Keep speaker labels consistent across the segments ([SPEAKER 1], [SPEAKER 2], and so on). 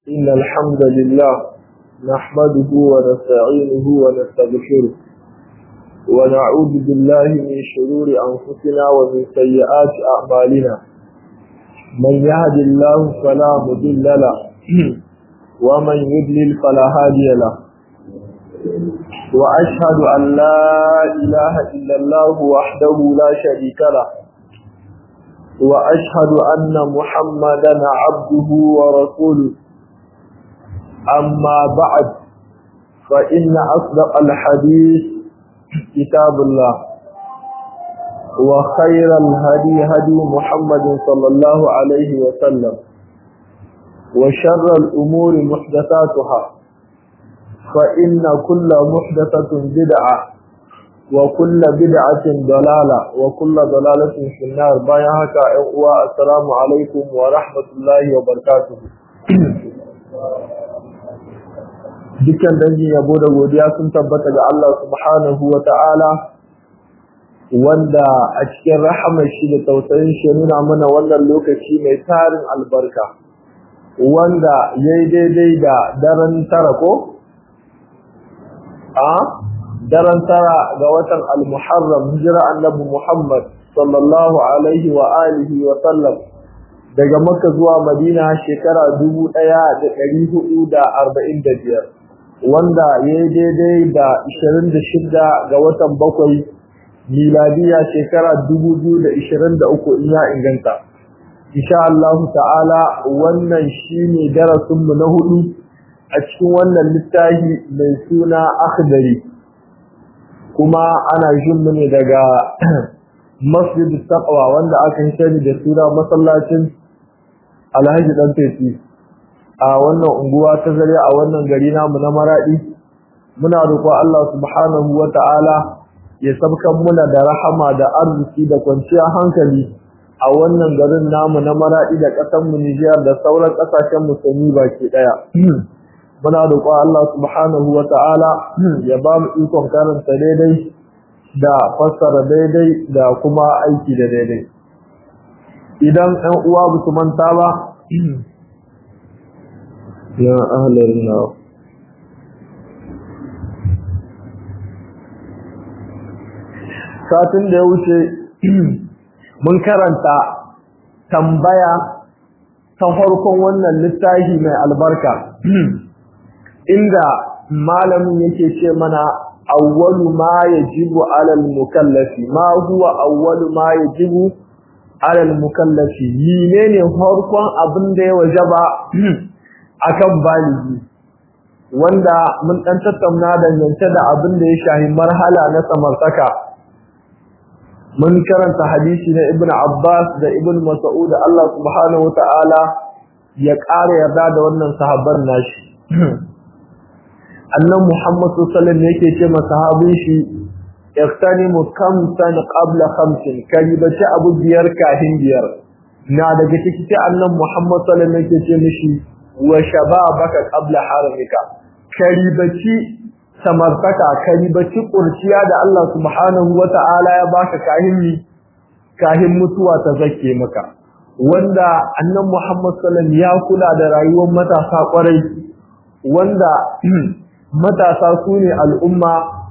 [SPEAKER 1] إن الحمد لله نحمده ونستعينه ونستغفره ونعوذ بالله من شرور أنفسنا ومن سيئات أعمالنا من يهد الله فلا مضل له ومن يضلل فلا هادي له وأشهد أن لا إله إلا الله وحده لا شريك له وأشهد أن محمدا عبده ورسوله أما بعد فإن أصدق الحديث كتاب الله وخير الهدي هدي محمد صلى الله عليه وسلم وشر الأمور محدثاتها فإن كل محدثة بدعة وكل بدعة ضلالة وكل ضلالة في النار بايعك السلام عليكم ورحمة الله وبركاته dukkan dangin yabo da godiya sun tabbata ga Allah subhanahu wa ta'ala wanda a cikin rahamar shi da tausayin shi nuna mana wannan lokaci mai tarin albarka wanda yayi daidai da daren tara ko daren tara ga watan al-Muharram hijira annabi Muhammad sallallahu alaihi wa alihi wa sallam daga Makka zuwa Madina shekara 1445 wanda yayi daidai da 26 ga watan 7 miladiya shekara 2023 in ya inganta insha Allah ta'ala wannan shine darasin mu na hudu a cikin wannan littafi mai suna Akhdari kuma ana jin mu ne daga Masjid Taqwa wanda aka sani da suna masallacin Alhaji Dan Teci a wannan unguwa ta Zaria a wannan gari namu na Maradi muna roƙo Allah subhanahu wata'ala ya sabkan muna da rahama da arziki da kwanciyar hankali a wannan garin namu na Maradi da ƙasar mu Niger da sauran ƙasashen musulmi baki daya muna roƙo Allah subhanahu wata'ala ya ba mu ikon karanta daidai da fassara daidai da kuma aiki da daidai idan ɗan uwa ba su manta ba ya ahlan nar satin da ya wuce mun karanta tambaya ta farkon wannan littafi mai albarka inda malamin yake ce mana awwalu ma yajibu alal mukallafi ma huwa awwalu ma yajibu alal mukallafi menene farkon abin da ya wajaba akan baligi wanda mun dan tattauna dangance da abin da ya shahi marhala na samartaka mun karanta hadisi na Ibn Abbas da Ibn Mas'ud Allah subhanahu wataala ya ƙara yarda da wannan sahabban nashi annan Muhammad sallallahu alaihi wasallam yake ce masahabin shi iqtanimu khamsan qabla khamsin kalibati abu biyar kahin biyar na daga cikin annan Muhammad sallallahu alaihi wasallam yake ce mishi wa shababaka qabla haramika kalibati samartaka kalibati kurciya da Allah subhanahu wata'ala ya baka kahin mutuwa ta zake maka wanda annan Muhammad sallallahu alaihi wasallam ya kula da rayuwar matasa kwarai wanda matasa su ne al'umma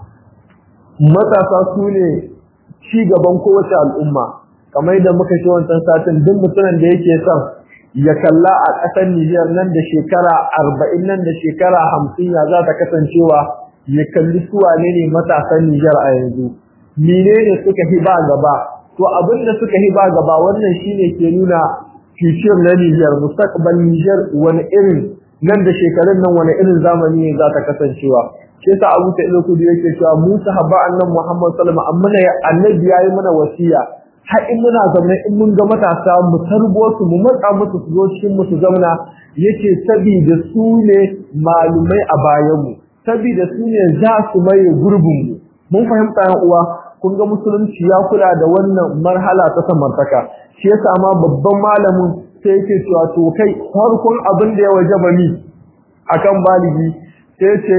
[SPEAKER 1] matasa su ne ci gaban kowace al'umma kamar da muka shi wancan satin duk mutumin da yake son ya kalla a ƙasar Nijar nan da shekara 40 nan da shekara 50 ya za ta kasancewa ya kalli su wane ne matasan Nijar a yanzu menene suka hiba gaba to abin da suka hiba gaba wannan shine ke nuna future na Nijar mustaqbal Nijar wani irin nan da shekarun nan wani irin zamani ne za ta kasancewa shi yasa Abu Sa'id al-Khudri yake cewa mu sahaba annabi Muhammad sallallahu alaihi wasallam annabi yayi mana wasiya har in muna zaune in mun ga matasa mu tarbo su mu matsa musu su zo cikin mu su zauna yace saboda su ne malumai a bayan mu saboda su ne za su maye gurbin mu mun fahimta yan uwa kun ga musulunci ya kula da wannan marhala ta samartaka shi yasa ma babban malamin sai yake cewa to kai farkon abin da ya wajaba ni akan baligi sai ce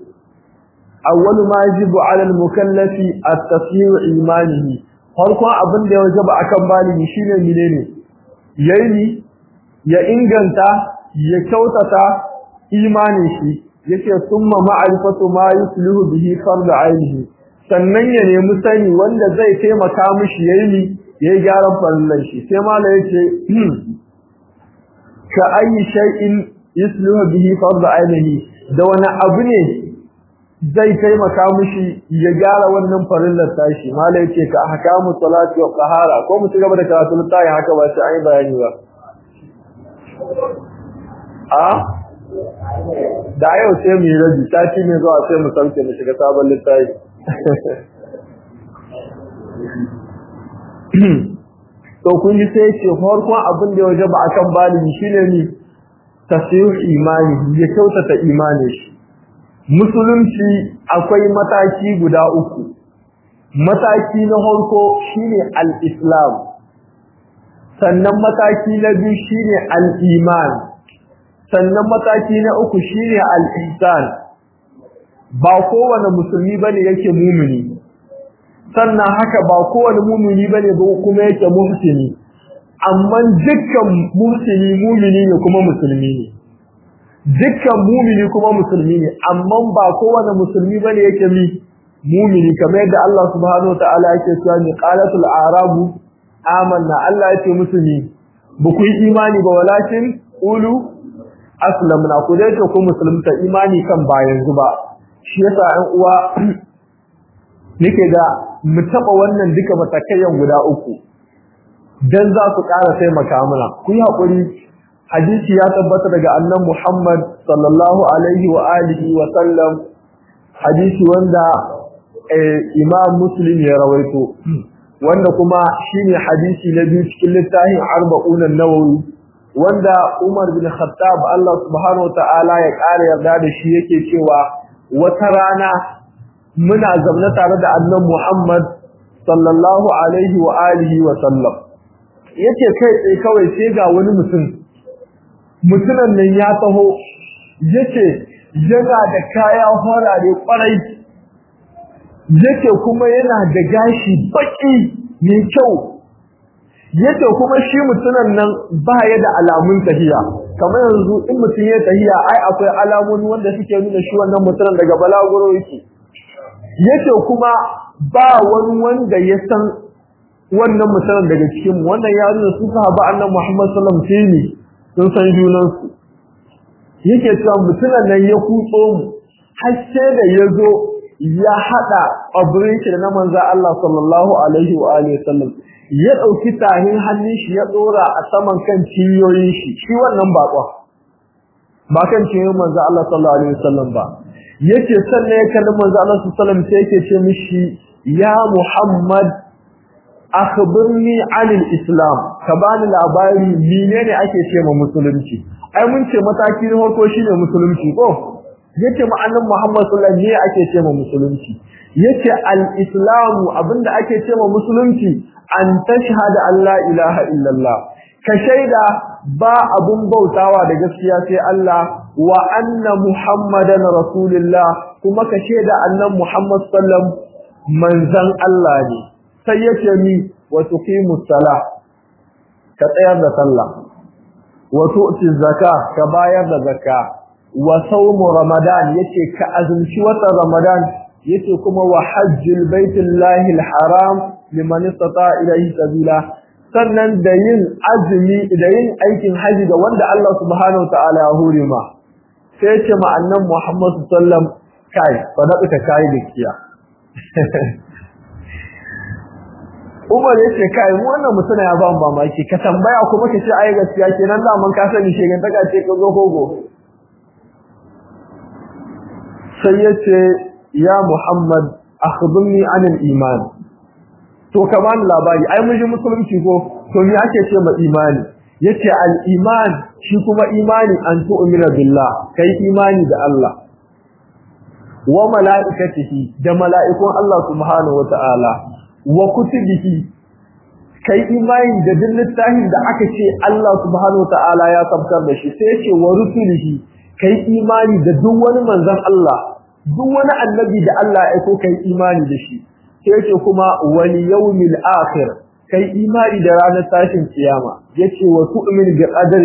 [SPEAKER 1] awwalu ma yajibu ala al-mukallafi at-tasyiru imanihi farkon abin da ya wajaba akan baligi shine menene yayi ya inganta ya kyautata imanin shi yace summa ma'rifatu ma yuslihu bihi fardu ainihi sannan ya nemi sani wanda zai taimaka mishi yayi gyaran farillan shi sai mala yace ka ayi shay'in yuslihu bihi fardu ainihi da wani abu ne zai taimaka mishi ya gyara wannan farillar tashi mala yace ka ahkamu salati wa qahara ko mu ci gaba da karatu tayi haka ba sai ai bayani ba da yau sai mu yi rabi sati ne zuwa sai mu sauke mu shiga sabon littafi to kun yi sai ce farkon abin da ya wajaba akan balimi shine ni tasihhu imani ya kyautata imani shi musulunci akwai mataki guda uku mataki na farko shine al-islam sannan mataki na biyu shine al-iman sannan mataki na uku shine al-ihsan ba kowane musulmi bane yake mumini sannan haka ba kowane mumini bane ba kuma yake muhsini amma dukkan muhsini mumini ne kuma musulmi ne dukkan mumini kuma musulmi ne amma ba kowane musulmi bane yake mumini kamar yadda Allah subhanahu wataala yake cewa ni qalatul a'rabu amanna Allah yake musulmi ba ku yi imani ba walakin qulu aslamna ku dai ku musulunta imani kan ba yanzu ba shi yasa ɗan uwa nake ga mu taba wannan duka matakayan guda uku dan za su ƙara taimaka mana ku yi hakuri hadisi ya tabbata daga annabi Muhammad sallallahu alaihi wa alihi wa sallam hadisi wanda Imam Muslim ya rawaito wanda kuma shine hadisi na biyu cikin littafin Arba'un an-Nawawi wanda Umar bin Khattab Allah subhanahu wa ta'ala ya ƙara yarda da shi yake cewa wata rana muna zaune tare da annabi Muhammad sallallahu alaihi wa alihi wa sallam yace kai tsaye kawai sai ga wani mutumin nan ya taho yace yana da kaya horare kwarai yace kuma yana da gashi baki mai kyau yace kuma shi mutumin nan baya da alamun tahiya kamar yanzu in mutum ya tahiya ai akwai alamomi wanda suke nuna shi wannan mutumin daga balaguro yake yace kuma ba wani wanda ya san wannan mutumin daga cikin wannan ya nuna su sahaba annabi Muhammad sallallahu alaihi wasallam sun san junan su yake cewa mutumin nan ya kutso mu har sai da yazo ya hada abrin shi da na manzo Allah sallallahu alaihi wa alihi wasallam ya dauki tahin hannun shi ya dora a saman kan ciyoyin shi wannan ba kan ciyoyin manzo Allah sallallahu alaihi wasallam ba yake sanne ya kalli manzo Allah sallallahu alaihi wasallam sai yake ce mishi ya Muhammad akhbirni anil islam ka bani labari menene ake ce ma musulunci ai mun ce mataki na farko shine musulunci ko yace ma annabi Muhammad sallallahu alaihi wasallam ake ce ma musulunci yace al-islamu abinda ake ce ma musulunci an tashhada an la ilaha illallah ka shaida ba abun bautawa da gaskiya sai Allah wa anna muhammadan rasulullah kuma ka shaida annabi Muhammad sallallahu manzan Allah ne sai yace ni wa tuqimus salah ka tsayar da sallah wa tu'ti zakah ka bayar da zakka wa sawmu ramadan yace ka azumci watan ramadan yace kuma wa hajjul baitullahi alharam liman istata ilayhi sabila sannan da yin azumi da yin aikin haji da wanda Allah subhanahu wa ta'ala ya hore ma sai yace ma annabi Muhammad sallallahu alaihi wasallam kai fadaka ka kai gaskiya Umar yace kai mu wannan mutuna ya ba mu mamaki ka tambaya kuma kace ai gaskiya kenan da mun ka sani shegan daga ce ka zo hogo sai yace ya Muhammad akhbirni anil iman to kaman labari ai mun ji musulunci ko to me ake ce ma imani yace al iman shi kuma imani an tu'mina billah kai imani da Allah wa malaikatihi da malaikun Allah subhanahu wataala wa kutubihi kai imani da littafin da aka ce Allah subhanahu wataala ya tabbatar da shi sai yace wa rusulihi kai imani da duk wani manzon Allah duk wani annabi da Allah ya aiko kai imani da shi sai yace kuma wal yawmil akhir kai imani da ranar tashin kiyama yace wa tu'min bi qadarin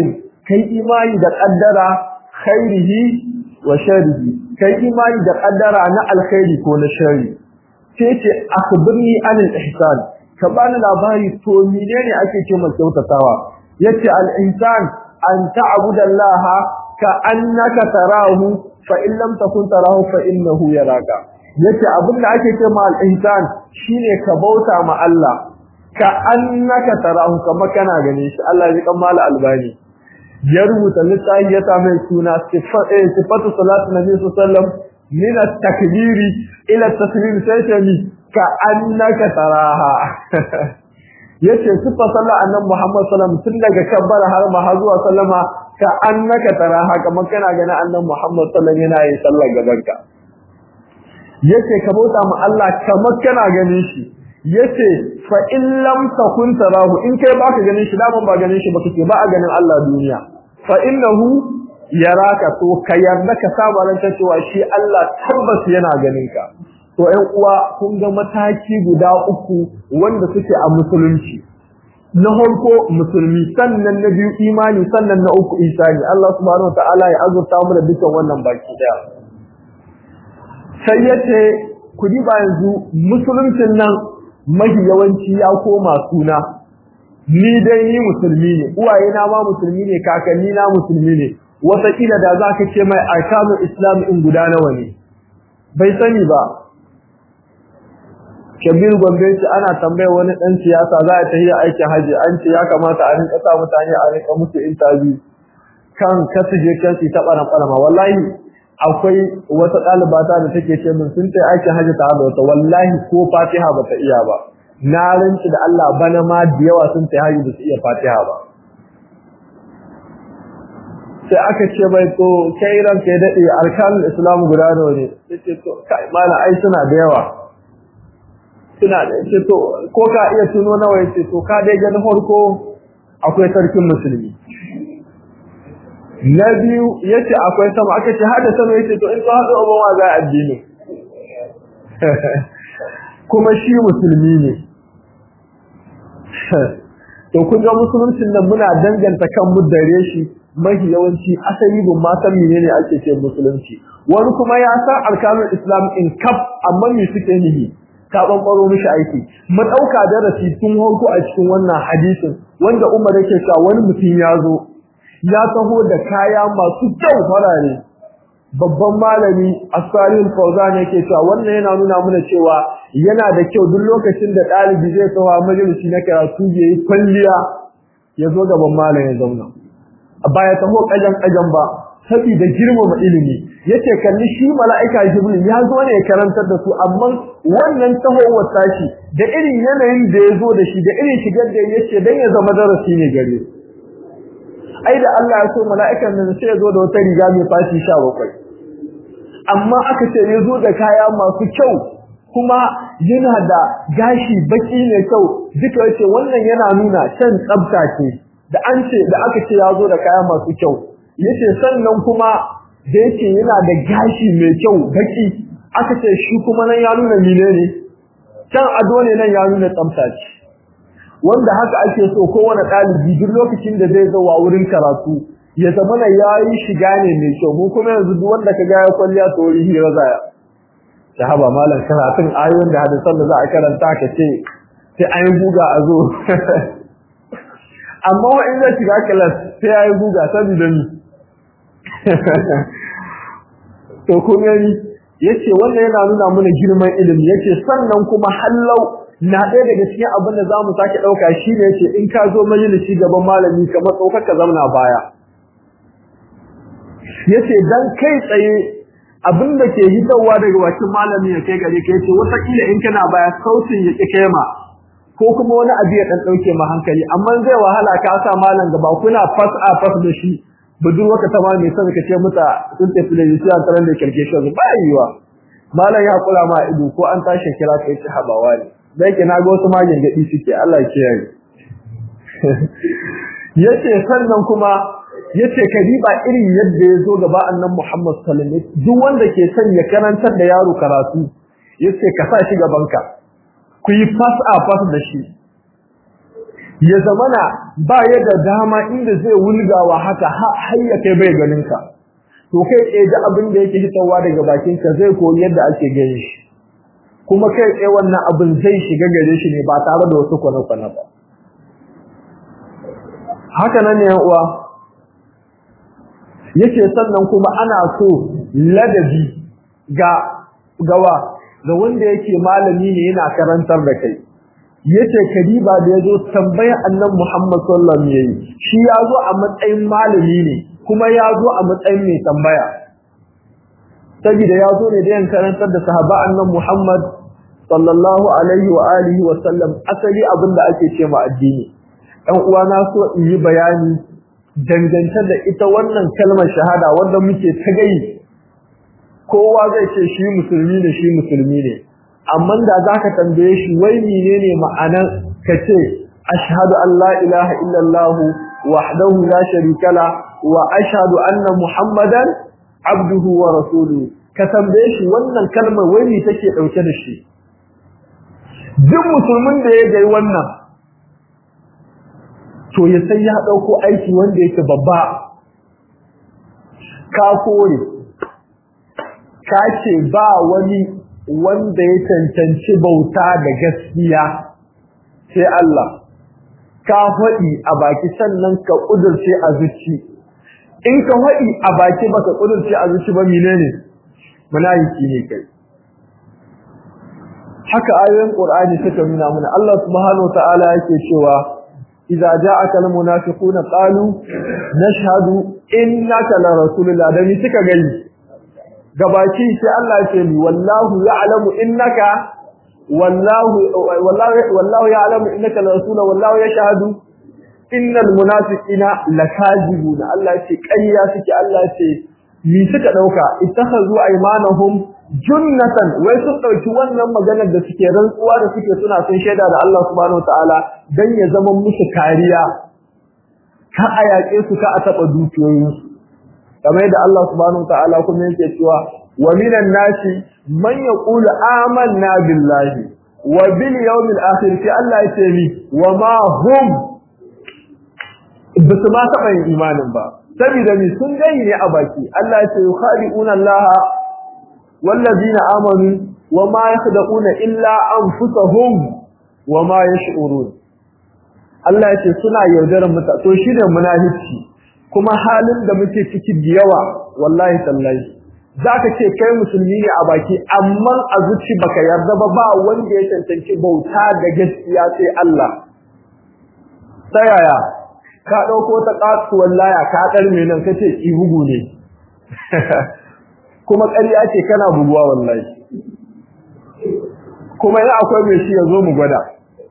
[SPEAKER 1] kai imani da qaddara khairihi wa sharrihi kai imani da qaddara na alkhairi ko na sharri sai ce akhbirni anil ihsan ka bani labari to menene ake ce mai kyautatawa yace al insan an ta'budu allaha ka annaka tarahu fa in lam takun tarahu fa innahu yaraka yace abinda ake ce ma al insan shine ka bauta ma Allah ka annaka tarahu kamar kana gane shi Allah ya kammala albani ya rubuta littafi ya mai suna sifatu salatu nabi sallam min at-takbiri ila at-taslim sai ka annaka taraha yace sifa sallar annabi Muhammad sallam tun daga kabbara har ma har zuwa sallama ka annaka taraha kamar kana ganin annabi Muhammad sallam yana yin sallar gabanka yace ka bauta ma Allah kamar kana ganin shi yace fa in lam takun tarahu in kai baka ganin shi daman ba ganin shi ba kake ba a ganin Allah duniya fa innahu yaraka to ka yarda ka saba ran cewa shi Allah tabbas yana ganin ka to ƴan uwa kun ga mataki guda uku wanda suke a musulunci na farko musulmi sannan na biyu imani sannan na uku isani Allah subhanahu wataala ya azurta mu da dukkan wannan baki daya sai yace ku ba yanzu musuluncin nan mahi yawanci ya koma suna ni dai ni musulmi ne uwaye na ma musulmi ne kakanni na musulmi ne wata kila da zaka ce mai arkanul islam in guda nawa ne bai sani ba Kabir Gombe ce ana tambaye wani dan siyasa za a tafi aikin haji an ce ya kamata a rinka sa mutane a rinka musu interview kan kasije kansu ta bana ma wallahi akwai wata ɗalibata da take ce min sun tayi aikin haji ta da wata wallahi ko Fatiha bata iya ba na rinci da Allah bana ma da yawa sun tayi haji da su iya Fatiha ba sai aka ce bai to kai ran kai dade arkanul islam guda nawa ne sai to kai mala ai suna da yawa suna da ce to ko ka iya tuno nawa yace to ka dai ga na farko akwai sarkin musulmi na biyu yace akwai sama aka ce hada sama yace to in ka hado obama za addini kuma shi musulmi ne to kun ga musuluncin nan muna danganta kan mu dare shi mahi yawanci asali bin ma san menene ake ce musulunci wani kuma ya san arkanul islam in kaf amma me suke nihi ka bambaro mishi aiki mu dauka darasi tun hanku a cikin wannan hadisin wanda Umar yake cewa wani mutum ya zo ya taho da kaya masu kyau farare babban malami As-Salih Al-Fawzan yake cewa wannan yana nuna mana cewa yana da kyau duk lokacin da dalibi zai tawa majalisi na karatu yayi kwalliya ya zo gaban malamin ya zauna baya taho kajan ba saboda girmama ilimi yace kalli shi mala'ika Jibril ya zo ne ya karantar da su amma wannan tahowar tashi da irin yanayin da ya zo da shi da irin shigar da yace dan ya zama darasi ne gare su ai da Allah ya so mala'ikan nan sai ya zo da wata riga mai fashi 17 amma aka ce ya zo da kaya masu kyau kuma yana da gashi baki ne kyau duka yace wannan yana nuna can tsafta ce da an ce da aka ce ya zo da kaya masu kyau yace sannan kuma da yake yana da gashi mai kyau baki aka ce shi kuma nan ya nuna menene can ado ne nan ya nuna tsafta ce wanda haka ake so kowane ɗalibi duk lokacin da zai zo wa wurin karatu ya zama na yayi shiga ne mai kyau mu kuma yanzu duk wanda ka ga ya kwalliya to wuri hira zaya sahaba malam karatun ayoyin da hadisan da za a karanta ka ce sai an yi guga a zo amma wa in zai shiga class sai ayi guga saboda ni to kun gani yace wannan yana nuna mana girman ilimi yace sannan kuma hallau na ɗaya daga cikin abin da zamu sake dauka shine yace in ka zo majalisi gaban malami kamar tsokar ka zauna baya yace dan kai tsaye abin da ke hitawa daga wacin malami ya kai gare ka yace wata kila in kana baya sautin ya kike ma ko kuma wani abu ya dan dauke ma hankali amma zai wahala ka sa malam gaba kuna fas a fas da shi budurwa ka tama mai sai ka ce muta sun tafi da yisi an taran da kirke shi ba yiwa malam ya kula ma ido ko an tashi kira kai ci habawa ne dai ke naga wasu magin gadi suke Allah ya kiyaye yace sannan kuma yace kadiba irin yadda ya zo gaba annabi Muhammad sallallahu alaihi wasallam duk wanda ke son ya karantar da yaro karatu yace ka sa shi gaban ka ku yi fas a fas da shi ya zamana ba ya da dama inda zai wulgawa haka har ya kai bai ganin ka to kai tsaye da abin da yake hitawa daga bakin ka zai koyi yadda ake gani shi kuma kai tsaye wannan abin zai shiga gare shi ne ba tare da wasu kwana-kwana ba haka nan ne yan uwa yake sannan kuma ana so ladabi ga wanda yake malami ne yana karantar da kai yace kadiba da yazo tambaya annabi Muhammad sallallahu alaihi wasallam shi yazo a matsayin malami ne kuma yazo a matsayin mai tambaya saboda yazo ne da yan karantar da sahaba annabi Muhammad sallallahu alaihi wa alihi wa sallam asali abinda ake cewa addini dan uwa na so in yi bayani dangance da ita wannan kalmar shahada wanda muke ta gai kowa zai ce shi musulmi ne amma da zaka tambaye shi wai menene ma'anar kace ashhadu an la ilaha illallah wahdahu la sharika la wa ashhadu anna muhammadan abduhu wa rasuluhu ka tambaye shi wannan kalmar wai me take dauke da shi duk musulmin da ya gai wannan to ya sai ya dauko aiki wanda yake babba ka kore ka ce ba wani wanda ya cancanci bauta da gaskiya sai Allah ka faɗi a baki sannan ka kudurce a zuci in ka faɗi a baki baka kudurce a zuci ba menene munafiki ne kai haka ayoyin Qur'ani suka nuna mana Allah subhanahu wataala yake cewa idza ja'aka almunafiquna qalu nashhadu innaka la rasulullah da ni suka gani gabaki sai Allah ya ce wallahu ya'lamu innaka wallahu ya'lamu innaka la rasulullah wallahu yashhadu innal munafiqina lakazibuna Allah ya ce ƙarya suke Allah ya ce ni suka dauka ittakhazu aymanahum junnatan wai sun dauki wannan maganar da suke rantsuwa da suke suna sun shaida da Allah subhanahu wataala dan ya zama musu kariya ka ayake su ka ataba dukiyoyinsu kamar da Allah subhanahu wataala kuma yake cewa wa minan nasi man yaqulu amanna billahi wa bil yawmil akhir fi Allah yace ni wa ma hum bisu ma taba yin imanin ba saboda ni sun gani ne a baki Allah yace yukhadi'una Allah wallazina amanu wa ma yakhda'una illa anfusahum wa ma yash'urun Allah yace suna yaudarar mutane to shi ne munafici kuma halin da muke ciki da yawa wallahi tallahi zaka ce kai musulmi ne a baki amma a zuci baka yarda ba wanda ya tantance bauta da gaskiya sai Allah sayaya ka dauko ta kasuwar laya ka karme nan kace ki bugu ne kuma ƙarya ce kana buguwa wallahi kuma ina akwai mai shi yazo mu gwada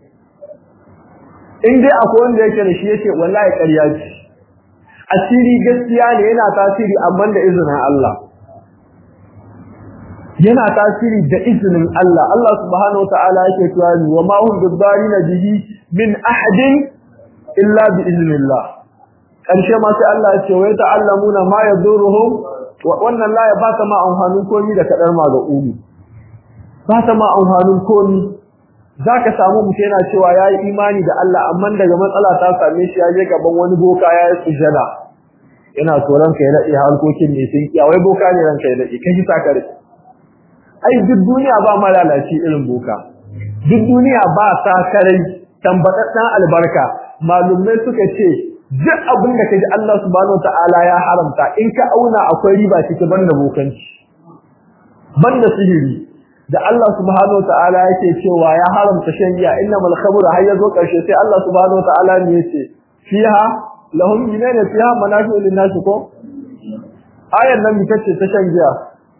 [SPEAKER 1] in dai akwai wanda yake da shi yake wallahi ƙarya ce asiri gaskiya ne yana tasiri amma da izinin Allah yana tasiri da izinin Allah Allah subhanahu wataala yake cewa wa ma hum bidarina bihi min ahadin illa bi iznillah karshe ma sai Allah ya ce wa ta'allamuna ma yaduruhum wannan la ya ba ta ma amfanin komi da kadar ma ga ulu ba ta ma amfanin komi zaka samu mutum yana cewa yayi imani da Allah amma daga matsala ta same shi ya je gaban wani boka yayi sujada ina tsoron kai na iya harkokin ne sun kiya wai boka ne ranka ya dade kai saka da ai duk duniya ba malalaci irin boka duk duniya ba sakarai tambadaddan albarka malumai suka ce duk abin da kaji Allah subhanahu wataala ya haramta in ka auna akwai riba cike banda bokanci banda sihiri da Allah subhanahu wataala yake cewa ya haramta shan giya innamal khamru har yazo karshe sai Allah subhanahu wataala ne yace fiha lahum minana fiha manafi'u lin-nas ko ayan nan mitace ta shan giya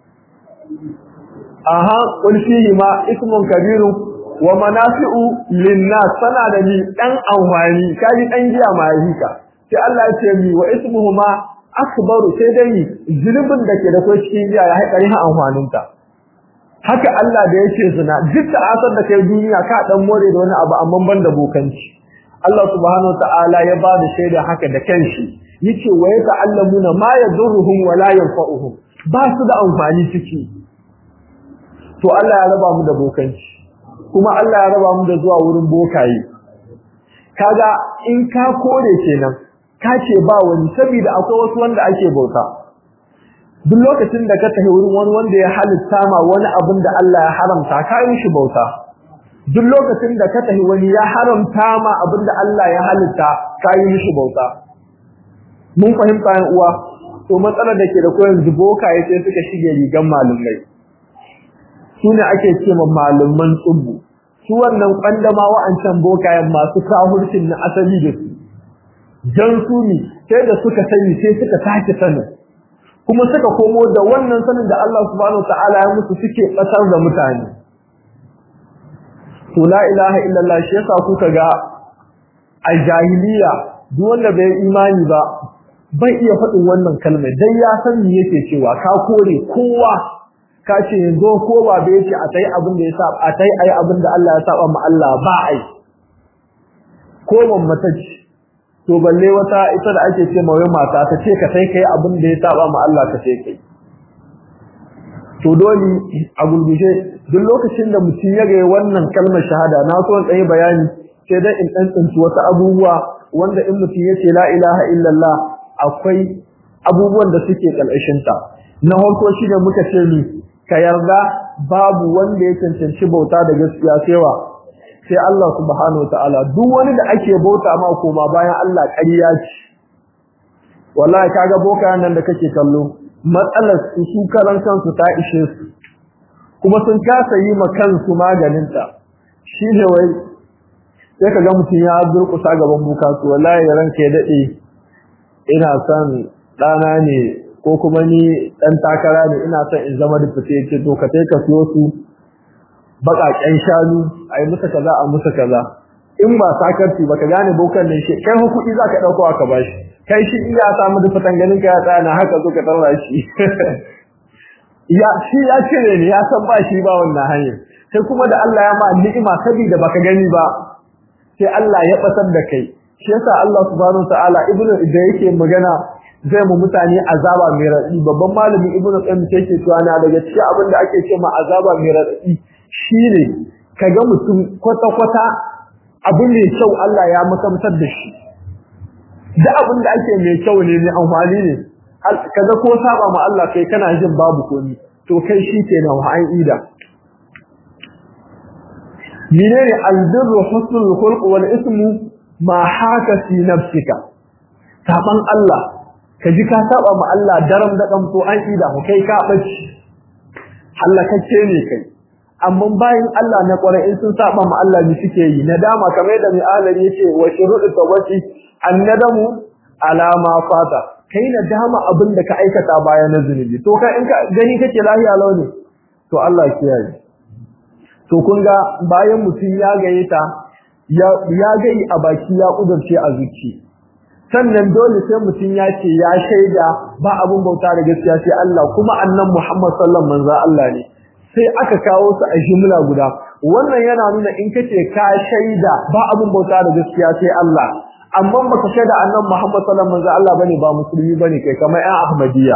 [SPEAKER 1] aha qul fihi ma ismun kabirun wa manafi'u lin-nas sana da ni dan amfani kaji dan giya ma yika sai Allah ya ce mi wa ismuhuma akbaru sai dai zulubin da ke da ko cikin giya ya haƙari ha amfaninta haka Allah da yake zina duk da asar da kai duniya ka dan more da wani abu amma ban da bokanci Allah subhanahu wataala ya ba da shaida haka da kanshi yace wa yata'allamuna ma yadurruhum wa la yanfa'uhum ba su da amfani ciki to Allah ya raba mu da bokanci kuma Allah ya raba mu da zuwa wurin bokaye kaga in ka kore kenan ka ce ba wani, saboda akwai wasu wanda ake bauta. Duk lokacin da ka tafi wurin wani wanda ya halitta ma wani abin da Allah ya haramta, ka yi shi bauta. Duk lokacin da ka tafi wani ya haramta ma abin da Allah ya halitta, ka yi shi bauta. Mun fahimta yan uwa, to matsalar da ke da koyon bokaye sai suka shige rigan malumai. Su ne ake ce ma malaman tsubbu. Su wannan kwandama wa'ancan bokayen masu kahurcin na asali da su. Jan su ne sai da suka sani sai suka sake sanin. Kuma suka komo da wannan sanin da Allah subhanahu ta'ala ya musu suke kasar da mutane. To la ilaha illallah shi yasa kuka ga a jahiliya duk wanda bai imani ba bai iya faɗin wannan kalmar dan ya san me yake cewa ka kore kowa ka ce yanzu ko ba bai ce a tai abin da ya sa a tai ai abin da Allah ya saba ma Allah ba ai ko ban mataci to balle wata ita da ake ce mawai mata ta ce ka sai kai abin da ya saba ma Allah ka sai kai to dole a gurguje duk lokacin da mutum ya ga wannan kalmar shahada na so in tsaye bayani sai dai in dan tsinci wata abubuwa wanda in mutum ya ce la ilaha illallah akwai abubuwan da suke kalkashin ta na farko shi da muka ce ni ka yarda babu wanda ya cancanci bauta da gaskiya sai Allah subhanahu wataala duk wani da ake bauta ma koma bayan Allah ƙarya ce wallahi kaga boka nan da kake kallo matsalar su karan kansu ta ishe su kuma sun kasa yi ma kansu maganin ta shine wai sai kaga mutum ya durƙusa gaban boka to wallahi ranka ya dade ina son dana ne ko kuma ni dan takara ne ina son in zama dufute yake to ka kai ka siyo su baƙaƙen shanu ayi musu kaza a musu kaza in ba sakarci baka gane bokan ne shi kai kuɗi zaka dauko aka bashi kai shi iya samu dufutan ganin ka ya tsaya na haka zo ka tarra shi ya shi ya cire ne ya san ba shi ba wannan hanyar sai kuma da Allah ya ma ni'ima sabida baka gani ba sai Allah ya basar da kai shi yasa Allah subhanahu wataala ibnu da yake magana zai mu mutane azaba mai raɗi babban malami ibnu qayyim yake cewa na daga cikin abin da ake cewa azaba mai raɗi shine kaga mutum kwata abin mai kyau Allah ya makamtar da shi da abin da ake mai kyau ne mai amfani ne kaga ko saba ma Allah kai kana jin babu komai to kai shi kenan wa'an ida menene albirru husnul khulq wal ismu ma haka fi nafsika saban Allah kaji ka saba ma Allah daram da dan to an ida ku kai ka bace halakacce ne kai amma bayan Allah na kware in sun saba ma Allah ne suke yi nadama kamar da mai alari yace wa shurudu tawati annadamu ala ma fata kai nadama abin da ka aikata bayan zunubi to kai in ka gani kake lafiya launi to Allah kiyaye to kun ga bayan mutun ya gaye ta ya gai a baki ya kudurce a zuci sannan dole sai mutun ya ce ya shaida ba abun bauta da gaskiya sai Allah kuma annabi Muhammad sallallahu alaihi wasallam Allah ne sai aka kawo su a jumla guda wannan yana nuna in kace ka shaida ba abun bauta da gaskiya sai Allah amma baka shaida annabi Muhammad sallallahu alaihi wasallam Allah bane ba musulmi bane kai kamar ɗan Ahmadiyya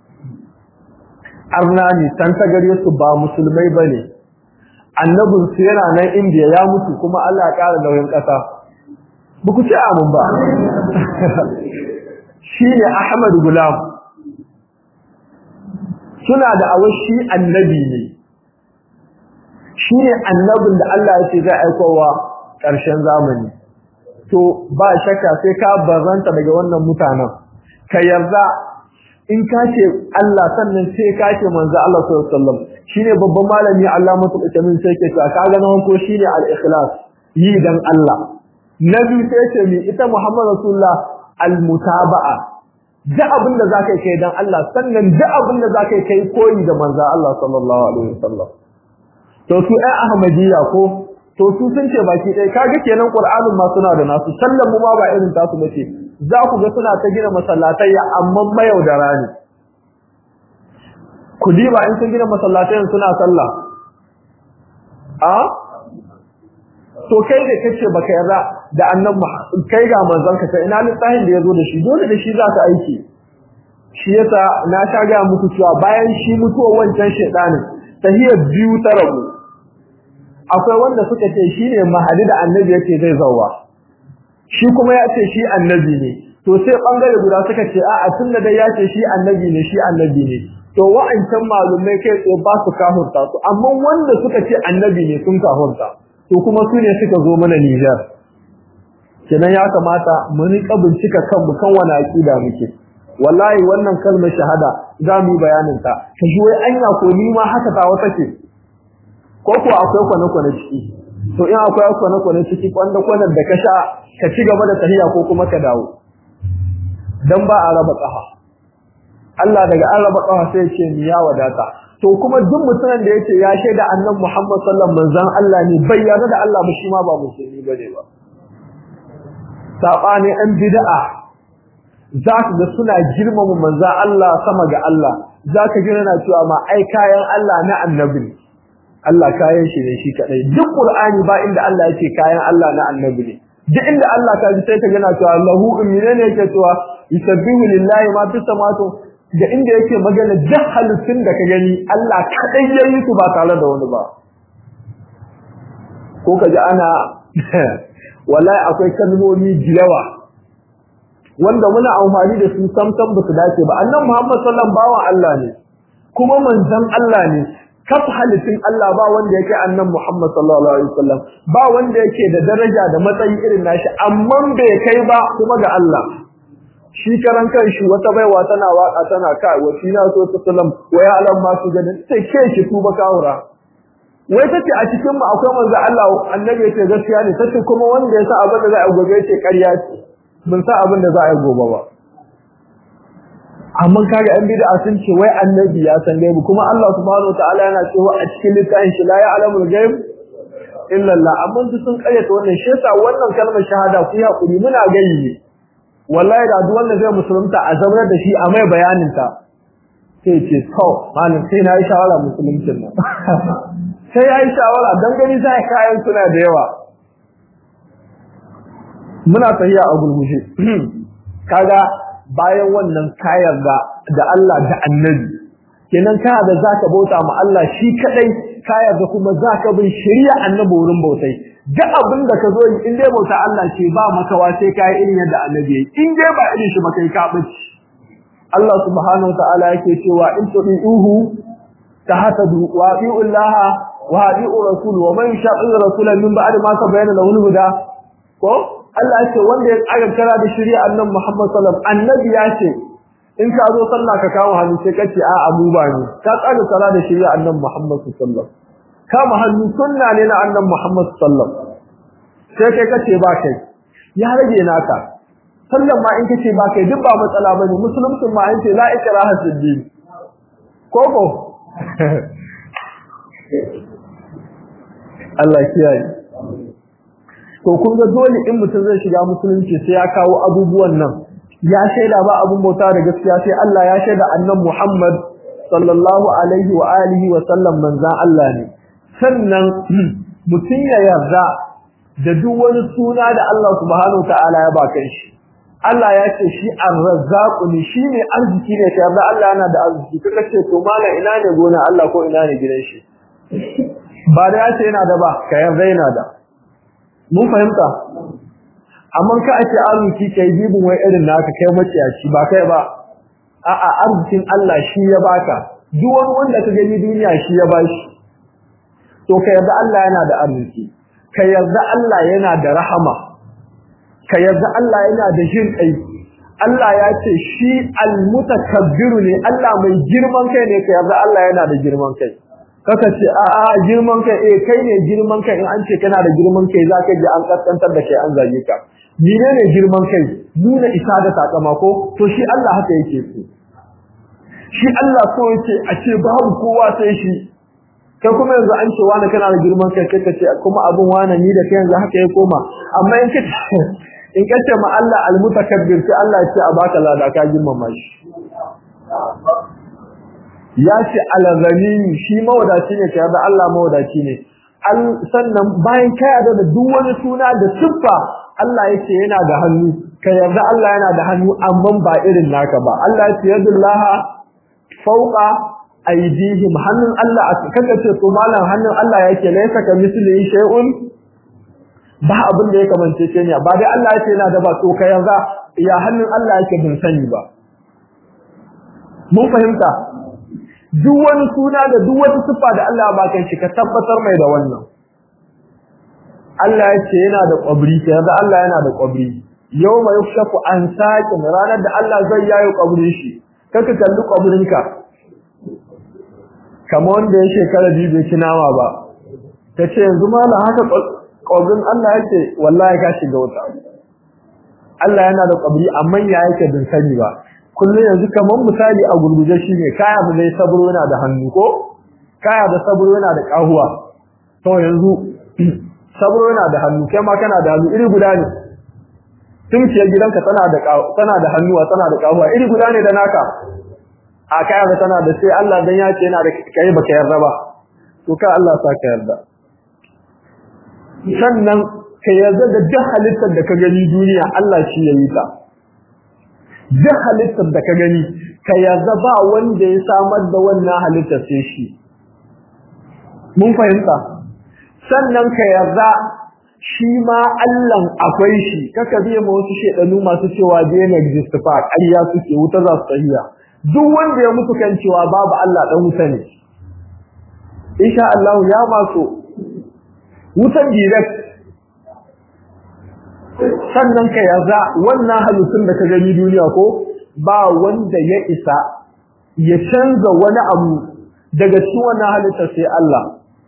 [SPEAKER 1] arnani san tagare su ba musulmai bane annabin su yana nan India ya mutu kuma Allah ya ƙara nauyin ƙasa buku ci amun ba shine Ahmad Gulam suna da awashi annabi ne shine annabin da Allah ya ce zai aikowa ƙarshen zamani to ba shakka sai ka barranta daga wannan mutanen ka yarda in ka ce Allah sannan sai ka ce manzo Allah sallallahu alaihi wasallam shine babban malami Allamatul Utamin sai ke cewa kaga nan ko shine al-ikhlas yi dan Allah nabi sai ce mi ita Muhammad Rasulullah al-mutaba'a da abinda zaka kai dan Allah sannan da abinda zaka kai koyi da manzo Allah sallallahu alaihi wasallam to su ai Ahmadiyya ko to su sun ce baki dai kaga kenan Qur'anin ma suna da nasu sallan mu ma ba irin tasu bace za ku ga suna ta gina masallatai amma mayaudara ne ku diba in sun gina masallatai suna sallah to kai da kace baka yarda da annabi kai ga manzon ka ina littafin da yazo da shi dole da shi za ka aiki shi yasa na sha ga muku cewa bayan shi mutuwa wancan shedanin tahiyar biyu ta rabu akwai wanda suka ce shine mahadi da annabi yake zai zawa shi kuma ya ce shi annabi ne to sai bangare guda suka ce a'a tunda dai ya ce shi annabi ne to wa'ancan malumai kai tsaye ba su kahurta su amma wanda suka ce annabi ne sun kahurta to kuma su ne suka zo mana Nijar kenan ya kamata mu rika bincika kanmu kan wani aqida muke wallahi wannan kalmar shahada za mu yi bayanin ta kaji wai anya ko ni ma haka ta wata ce ko akwai kwana ciki to in akwai kwana ciki kwanan da ka sha ka ci gaba da tahiya ko kuma ka dawo dan ba a raba kafa Allah daga an raba kafa sai ya ce ni ya wadata to kuma duk mutumin da yace ya shaida annabi Muhammad sallallahu alaihi wasallam manzon Allah ne bai yarda da Allah ba shi ma ba musulmi bane ba sabani an bid'a zaka ga suna girmama manzon Allah sama ga Allah zaka ji yana cewa ma ai kayan Allah na annabi ne Allah kayan shi ne shi kadai duk Qur'ani ba inda Allah yake kayan Allah na annabi ne duk inda Allah ka ji sai ka gana cewa lahu ne yake cewa yusabbihu lillahi ma fis samawati da inda yake magana duk halittun da ka gani Allah kadai yayi su ba tare da wani ba ko kaji ana wallahi akwai kalmomi jilawa wanda muna amfani da su samsam ba su dace ba annabi Muhammad sallallahu alaihi wasallam bawan Allah ne kuma manzon Allah ne kaf halittun Allah ba wanda yake annabi Muhammad sallallahu alaihi wasallam ba wanda yake da daraja da matsayi irin nashi amma bai kai ba kuma ga Allah shi karan kanshi wata baiwa tana waka tana kai wasina so ta sallam waya alam ma su ganin sai ke shi tuba kawura wai tace a cikin mu akwai manzo Allah annabi yace gaskiya ne tace kuma wanda yasa abin da za a gobe yace ƙarya ce mun sa abin da za a gobe ba amma kaga an bid'a sun ce wai annabi ya san gaibi kuma Allah subhanahu wataala yana cewa a cikin littafin shi la ya'lamul ghaib illa Allah amma sun ƙaryata wannan shi yasa wannan kalmar shahada ku ya kuri muna gani ne wallahi da duk wanda zai musulunta a zaunar da shi a mai bayanin ta sai ce to malam sai na yi shawara musuluncin nan sai ya yi shawara dan gani sai kayan suna da yawa muna tafiya a gurgushe kaga bayan wannan kayan da Allah da annabi kenan ka da zaka bauta ma Allah shi kadai kaya da kuma zaka bin shari'a annabi wurin bautai duk abin da ka zo in dai bauta Allah ce ba makawa sai kai irin yadda annabi yake in dai ba irin shi ba kai ka bace Allah subhanahu wataala yake cewa in tu'ihu tahtadu wa bi'ullaha wa bi'u rasul wa man sha'a rasul min ba'd ma tabayyana lahu al-huda ko Allah ya ce wanda ya tsaya kara da shari'a annabi Muhammad sallallahu alaihi wasallam annabi ya ce in ka zo sallah ka kawo hannu sai kace a abu ba ne ka tsaya sallah da shari'a annabi Muhammad sallallahu alaihi wasallam kama hannu sunna ne na annabi Muhammad sallallahu alaihi wasallam sai kai kace ba kai ya rage naka sallan ma in kace ba kai duk ba matsala bane musulmin ma an ce la ikraha fid din koko Allah kiyaye to kun ga dole in mutum zai shiga musulunci sai ya kawo abubuwan nan ya shaida ba abun bauta da gaskiya sai Allah ya shaida annabi Muhammad sallallahu alaihi wa alihi wa sallam manzan Allah ne sannan mutum ya yarda da duk wani suna da Allah subhanahu ta'ala ya baka shi Allah ya ce shi ar-razzaq ne shine arziki ne sai yarda Allah yana da arziki kaga ce to mala ina ne gona Allah ko ina ne gidan shi ba da ya ce yana da ba ka yarda yana da mun fahimta amma ka ake arziki kai bibin wai irin naka kai maciyaci ba kai ba a'a arzikin Allah shi ya baka duk wani wanda ka gani duniya shi ya bashi to ka yarda Allah yana da arziki ka yarda Allah yana da rahama ka yarda Allah yana da jin kai Allah ya ce shi al-mutakabbiru ne Allah mai girman kai ne ka yarda Allah yana da girman kai kaka ce a girman kai kai ne girman kai in an ce kana da girman kai zaka ji an kaskantar da kai an zage ka menene girman kai nuna isa da sakamako to shi Allah haka yake so shi Allah so yake a ce babu kowa sai shi kai kuma yanzu an ce wani kana da girman kai sai ka ce kuma abun wani ni da kai yanzu haka ya koma amma in kace ma Allah al-mutakabbir sai Allah ya ce a baka lada ka girmama shi ya ce al-ghani shi mawadaci ne kai da Allah mawadaci ne sannan bayan kai da duk wani suna da siffa Allah yake yana da hannu kai yarda Allah yana da hannu amma ba irin naka ba Allah ya ce yadullaha fawqa aydihim hannun Allah kaga ce to malam hannun Allah yake laysa ka mislihi shay'un ba abin da ya kamance ce ne ba dai Allah ya ce yana da ba to kai yanzu ya hannun Allah yake bin sani ba mun fahimta duk wani suna da duk wata sifa da Allah ba kai shi ka tabbatar mai da wannan Allah ya ce yana da kwabri sai yanzu Allah yana da kwabri yawma yukshafu an saqin ranar da Allah zai yayo kwabrin shi kaka kalli kwabrinka kamar wanda ya shekara biyu bai ci nama ba tace yanzu mallan haka kwabrin Allah yake wallahi ka shiga wuta Allah yana da kwabri amma ya yake bin sani ba kullum yanzu kamar misali a gurguje shine kaya mu zai sabro yana da hannu ko kaya da sabro yana da kahuwa to yanzu sabro yana da hannu kai ma kana da hannu iri guda ne tunkiyar gidanka tana da hannuwa tana da kahuwa iri guda ne da naka a kaya da tana da sai Allah dan ya ce yana da kai baka yarda ba to ka Allah sa ka yarda sannan ka yarda da duk halittar da ka gani duniya Allah shi ya yi ta duk halittar da ka gani ka yarda ba wanda ya samar da wannan halittar sai shi mun fahimta sannan ka yarda shi ma Allah akwai shi kaka biye ma wasu shedanu masu cewa dai na exist fa ƙarya suke wuta za su tafiya duk wanda ya mutu kan cewa babu Allah dan wuta ne insha Allah ya maso wutan direct sannan ka yarda wannan halittun da ka gani duniya ko ba wanda ya isa ya canza wani abu daga cikin wannan halitta sai Allah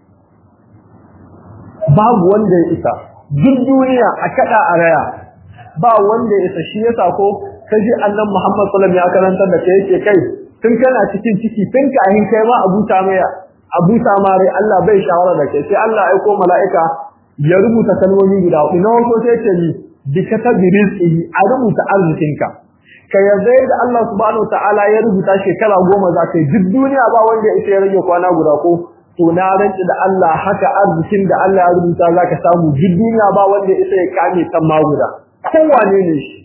[SPEAKER 1] babu wanda ya isa duk duniya a kada a raya ba wanda ya isa shi yasa ko kaji annabi Muhammad sallallahu alaihi wasallam ya karanta da kai yake kai tun kana cikin ciki tun kahin kai ma abuta mare Allah bai shawara da kai sai Allah ya aika mala'ika ya rubuta kalmomi guda uku na wato sai ce ni bi katabirizhi a rubuta arzikinka kai yarda da Allah subhanahu wataala ya rubuta shekara 10 za kai duk duniya ba wanda ya rage kwana guda ko to na rantsi da Allah haka arzikin da Allah ya rubuta zaka samu duk duniya ba wanda ya kame san maguda kowane ne shi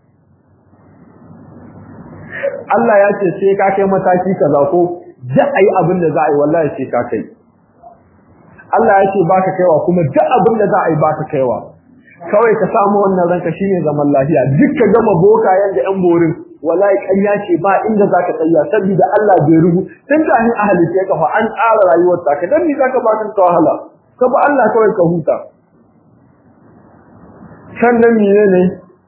[SPEAKER 1] Allah ya ce sai ka kai mataki kaza ko da ayi abin da za a yi wallahi sai ka kai Allah ya ce baka kaiwa kuma duk abin da za a yi baka kaiwa kawai ka samu wannan ranka shine zaman lafiya duk ka gama bokayen da yan borin wallahi ƙarya ce ba inda zaka tsaya saboda Allah bai rubu tun da ni ahli sai ka fa an ƙara rayuwar ta ka dan ni zaka ba kan wahala ka ba Allah kawai ka huta sannan ne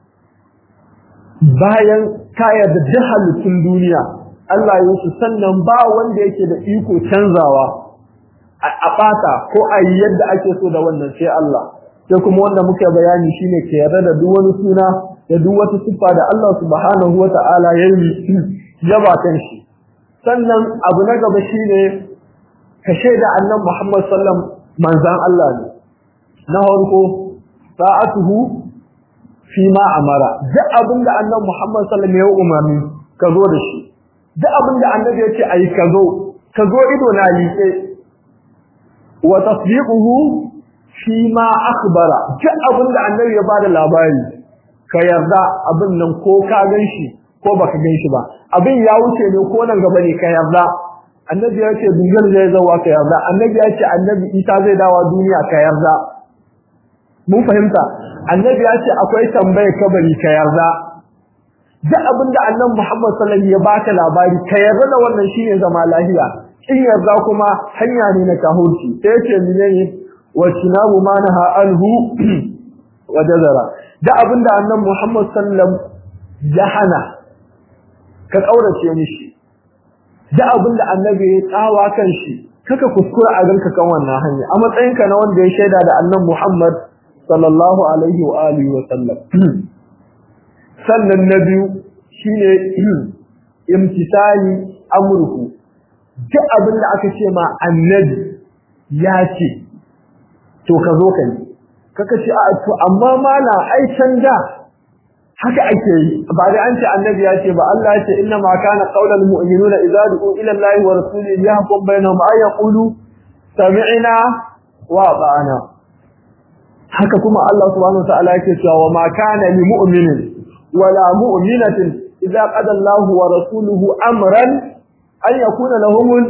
[SPEAKER 1] bayan kaya da jahalutun duniya Allah ya yi sannan ba wanda yake da iko canzawa a bata ko a yi yadda ake so da wannan sai Allah sai kuma wanda muke bayani shine ke yarda da duk wani suna da duk wata sifa da Allah subhanahu wata'ala ya yi yaba kan shi sannan abu na gaba shine ka shaida annabi Muhammad sallam manzan Allah ne na farko sa'atuhu fi ma amara duk abinda annabi Muhammad sallam ya umarni ka zo da shi duk abinda annabi ya ce ayi ka zo ido na liƙe wa tasdiquhu fi ma akhbara duk abinda annabi ya bada labari ka yarda abin nan ko ka ganshi ko baka ganshi ba abin ya wuce ne ko nan gaba ne ka yarda annabi ya ce dungal zai zawa ka yarda annabi ya ce annabi Isa zai dawo duniya ka yarda mun fahimta annabi ya ce akwai tambayar kabari ka yarda duk abinda annabi Muhammad sallallahu alaihi wasallam ya baka labari ka yarda da wannan shine zama lafiya in yarda kuma hanya ne na kahurci sai ce menene wa tinabu manaha anhu wa jazara da abinda annabi Muhammad sallallahu ya hana ka kaurace mishi da abinda annabi ya tsawa kan shi kaka kuskura a ganka kan wannan hanya a matsayinka na wanda ya shaida da annabi Muhammad sallallahu alaihi wa alihi wa sallam sannan nabi shine imtisali amruhu duk abinda aka ce ma annabi ya ce to ka zo kai kaka ce a to amma mala ai canja haka ake yi ba da an ce annabi ya ce ba Allah ya ce inna ma kana qaulul mu'minuna idza du'u ila Allahi wa rasulihi yahkum bainahum ay yaqulu sami'na wa ata'na haka kuma Allah subhanahu wa ta'ala yake cewa ma kana lil mu'minin wala mu'minatin idza qada Allahu wa rasuluhu amran an yakuna lahumul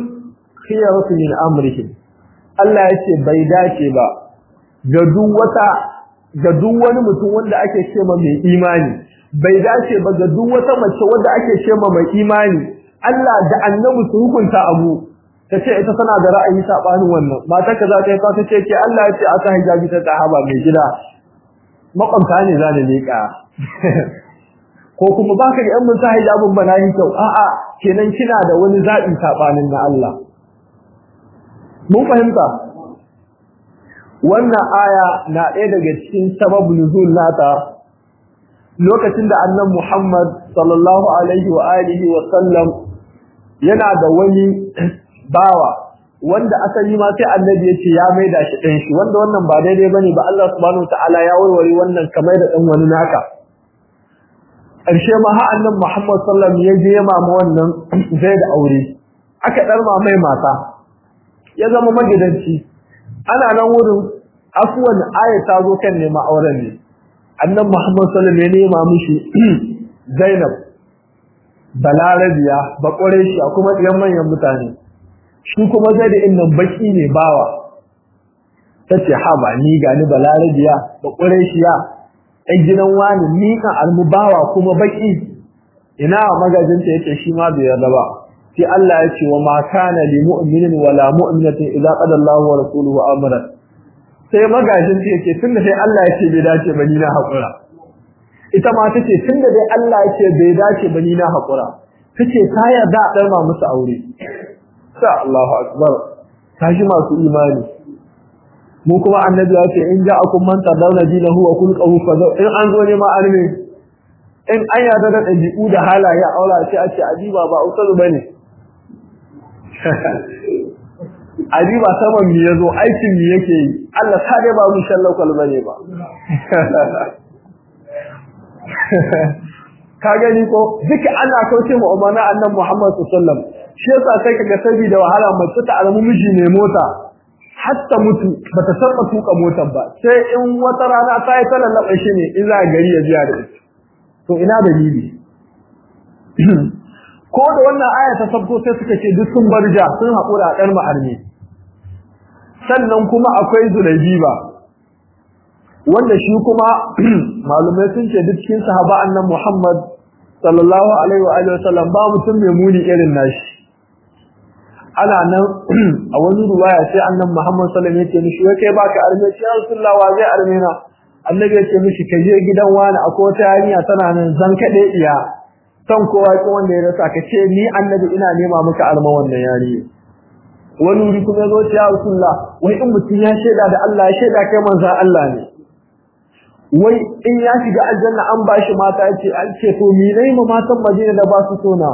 [SPEAKER 1] khiyaratu min amrihim Allah ya ce bai dace ba ga duk wata ga duk wani mutum wanda ake cewa mai imani bai dace ba ga duk wata mace wanda ake cewa mai imani Allah da annabi su hukunta abu tace ita tana da ra'ayi sabanin wannan mata kaza ta yi ta ce ke Allah ya ce aka hijabi ta sahaba mai gida makwamta ne za da leka ko kuma baka ga yan mun sa hijabin bana yin kyau a'a kenan kina da wani zabi sabanin na Allah mun fahimta wannan aya na ɗaya daga cikin sababul nuzul nata lokacin da annabi Muhammad sallallahu alaihi wa alihi wa sallam yana da wani bawa wanda asali ma sai annabi ya ce ya maida shi ɗan shi wanda wannan ba daidai bane ba Allah subhanahu wataala ya warware wannan kamar da ɗan wani naka ƙarshe ma ha annabi Muhammad sallallahu alaihi wa sallam ya je ya mama wannan zai da aure aka ɗarma mai mata ya zama magidanci ana nan wurin afwan aya ta zo kan nema auren ne annabi Muhammad sallallahu alaihi wa sallam ya nema mishi Zainab balarabiya ba shi kuma ɗiyan manyan mutane shi kuma zai da innan baki ne bawa tace ha ba ni ga ni balarabiya ba shi ya ɗan gidan wani ni kan almubawa kuma baki ina magajinta yace shi ma bai yarda ba sai Allah ya ce wa ma kana lil mu'minin wala mu'minatin idza qada Allahu wa rasuluhu amran sai magajinta yace tunda sai Allah ya ce bai dace ba ni na hakura ita ma tace tunda dai Allah ya ce bai dace ba ni na hakura tace ta yarda a darma musu aure sa Allahu akbar kaji masu imani mu kuma annabi ya ce in ja'akum man tadawna dinahu wa kulluhu fa in an zo ne ma arme in an yarda da dabi'u da halaye aura sai a ce adiba ba usalu bane adiba saman mi yazo aikin mi yake yi Allah ta dai ba mu shallakal bane ba ka gani ko duka Allah kauce mu umana annabi Muhammad sallallahu alaihi wasallam shi yasa sai kaga saboda wahala mace ta alamu miji ne mota hatta mutu bata saba tuka motar ba sai in wata rana ta yi talallaba shi ne in za gari ya biya da ita to ina dalili ko da wannan aya ta sabko sai suka ce duk sun barja sun haƙura a ɗan ma'arni sannan kuma akwai Zulaibiba wanda shi kuma malumai sun ce duk cikin sahaba annan Muhammad sallallahu alaihi wa alihi wasallam ba mutum mai muni irin nashi ana nan a wani ruwaya sai annan Muhammad sallallahu alaihi wasallam yake mishi kai baka arme shi ya Rasulullah wa zai arme na annabi yake mishi ka je gidan wani akwai wata yarinya tana nan zan kade iya san kowa ko wanda ya rasa ka ce ni annabi ina nema maka arma wannan yarinya wani wuri kuma zo ya Rasulullah wai in mutum ya sheda da Allah ya sheda kai manzon Allah ne wai in ya shiga aljanna an bashi mata yace an ce to mi nayi ma matan Madina da ba su sona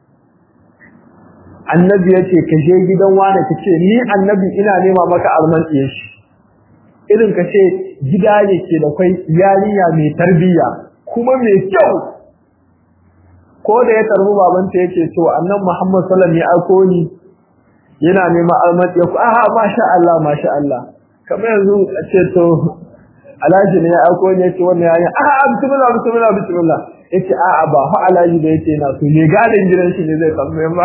[SPEAKER 1] annabi yace ka je gidan wani kace ni annabi ina nema maka alman tsiye shi irin kace gida ne ke da kai yarinya mai tarbiyya kuma mai kyau ko da ya tarbu babanta yake to annabi Muhammad sallallahu alaihi wasallam ya aiko ni yana nema alman tsiye ku masha Allah masha Allah kamar yanzu a ce to Alhaji ne ya aiko ne yace wannan yayi bismillah yace ba fa Alhaji da yace na so ne gadin gidan shi ne zai tambaye ma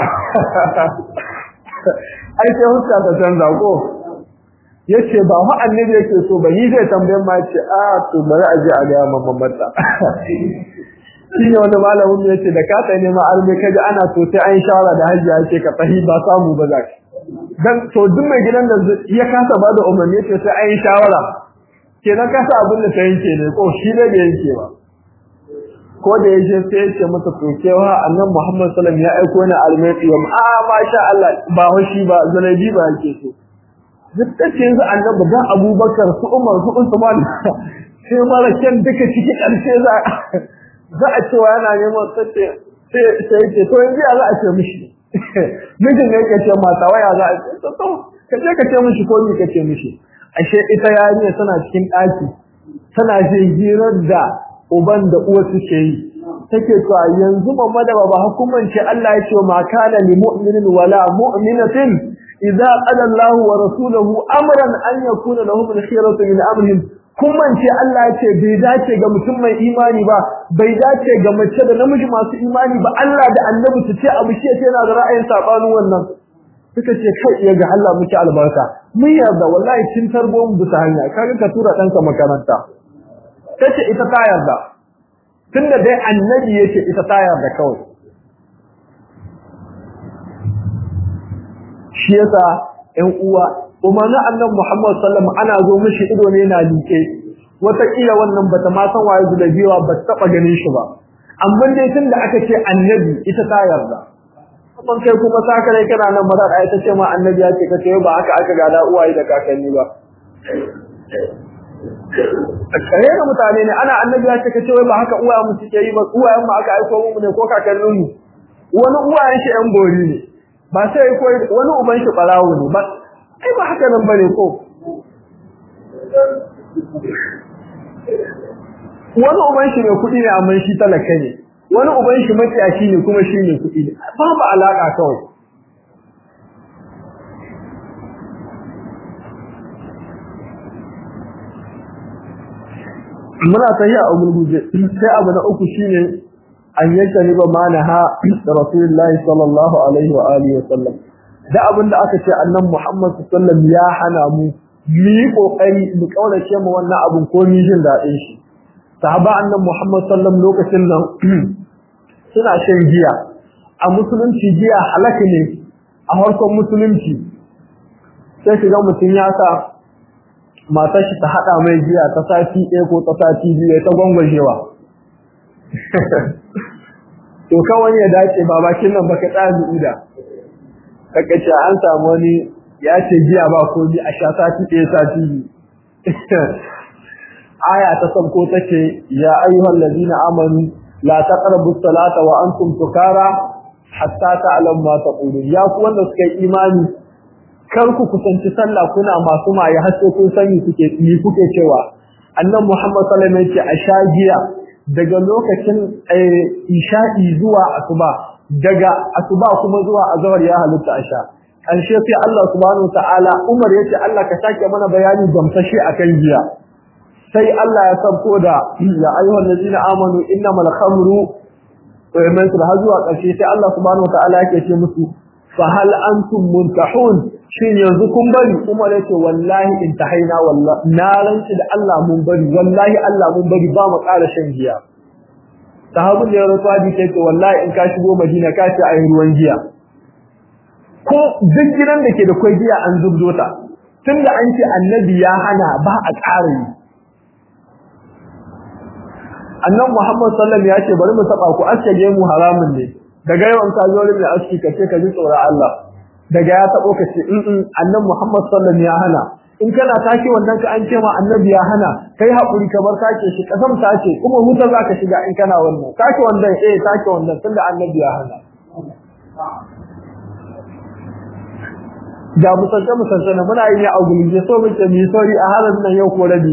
[SPEAKER 1] ai sai hukka ta canza ko yace ba fa annabi yake so ba ni zai tambaye ma yace to bari a je a ga mamman mata shine wanda malamin yace da ka tsaye ne ma arme kaji ana so sai an shawara da haji yace ka fahi ba samu ba zaki dan to duk mai gidan da ya kasa ba da umarni yace sai an shawara kenan kasa abin da ta yanke ne ko shi ne da yanke ba ko da yaje sai yace mata to kewa annabi Muhammad sallallahu alaihi wasallam ya aiko ni almaitiyam masha Allah ba hoshi ba zalabi ba yake so dukkan yanzu annabi da Abubakar su Umar su Usman sai mara kyan duka ciki karshe za a cewa yana neman sace sai ce to yanzu ya za a ce mishi mijin ne yake ce mata waya za a ce to kace ka ce mishi ko ni kace mishi ashe ita yarinya tana cikin daki tana jin hirar da uban da uwa suke yi take cewa yanzu mamma da baba hukumanci Allah ya ce ma kana lil mu'minin wala mu'minatin idza qala Allahu wa rasuluhu amran an yakuna lahum al-khiyaratu min amrihim kumanci Allah ya ce bai dace ga mutum mai imani ba bai dace ga mace da namiji masu imani ba Allah da annabi su ce abu shi yana da ra'ayin sabanin wannan suka ce kai ya ga Allah muke albarka mun yarda wallahi kin tarbo mu bisa hanya kaga ka tura danka makaranta tace ita ta yarda tunda dai annabi yace ita ta yarda kawai shi yasa ɗan uwa umarnin annabi Muhammad sallallahu alaihi wasallam ana zo mishi ido ne na liƙe wata kila wannan bata ma san waye da biwa ba ta taba ganin shi ba amma dai tunda aka ce annabi ita ta yarda kuma kai kuma saka rai kana nan marar ai ta ce ma annabi ya ce kace ba haka aka gada uwaye da kakanni ba kare ga mutane ne ana annabi ya ce kace ba haka uwaye mu suke yi ba uwayen mu aka aika mu ne ko kakannin mu wani uwayen shi ɗan gori ne ba sai ko wani uban shi barawo ne ba ai ba haka nan bane ko wani uban shi ne kuɗi ne amma shi talaka ne wani uban shi maciyaci ne kuma shi ne kuɗi ne babu alaka kawai muna tafiya a gurguje sai abu na uku shine an yanka ni ba manaha da rasulullahi sallallahu alaihi wa alihi wa sallam da abinda aka ce annabi Muhammad sallallahu alaihi wa sallam ya hana mu yi kokari mu kaurace mu wannan abun ko mi jin dadin shi sahaba annabi Muhammad sallallahu alaihi lokacin nan suna shan giya a musulunci giya halaka ne a harkar musulunci sai shiga mutun ya sa matar shi ta hada mai giya ta sati ɗaya ko ta sati biyu ta gwangwajewa to kawai ya dace babakin nan baka tsaya ida kaka ce an samu wani ya ce giya ba ko bi a sha sati ɗaya sati biyu aya ta sauko take ya ayyuhal ladina amanu la taqrabu salata wa antum sukara hatta ta'lamu ma taqulun ya ku wanda suka yi imani kar ku kusanci sallah kuna masu maye har sai kun sani kuke cewa annabi Muhammad sallallahu alaihi wasallam yake a sha giya daga lokacin isha'i zuwa asuba daga asuba kuma zuwa azhar ya halitta a sha ƙarshe sai Allah subhanahu wataala Umar yace Allah ka sake mana bayani gamsashe akan giya sai Allah ya sauko da ya ayyuhal ladina amanu innamal khamru wa maisir har zuwa ƙarshe sai Allah subhanahu wataala yake ce musu fa hal antum muntahun shin yanzu kun bari Umar yace wallahi intahaina wallahi na ranci da Allah mun bari wallahi Allah mun bari ba mu ƙara shan giya sahabin da ya rasu hadisi yace wallahi in ka shigo Madina ka ce ayi ruwan giya ko duk gidan da ke da kwai giya an zubdo ta tunda an ce annabi ya hana ba a ƙara yi annabi Muhammad sallallahu alaihi wasallam ya ce bari mu saba ku aske mu haramun ne daga yawan ka zo mai aski kace ka ji tsoron Allah daga ya tabo ka ce annabi Muhammad sallallahu alaihi wasallam ya hana in kana take wannan ka an ce ma annabi ya hana kai hakuri ka bar kake shi kasam take kuma huta zaka shiga in kana wannan take wannan take wannan tunda annabi ya hana da musanna muna yin ya agulje so muke mi sori a halin nan yau ko rabi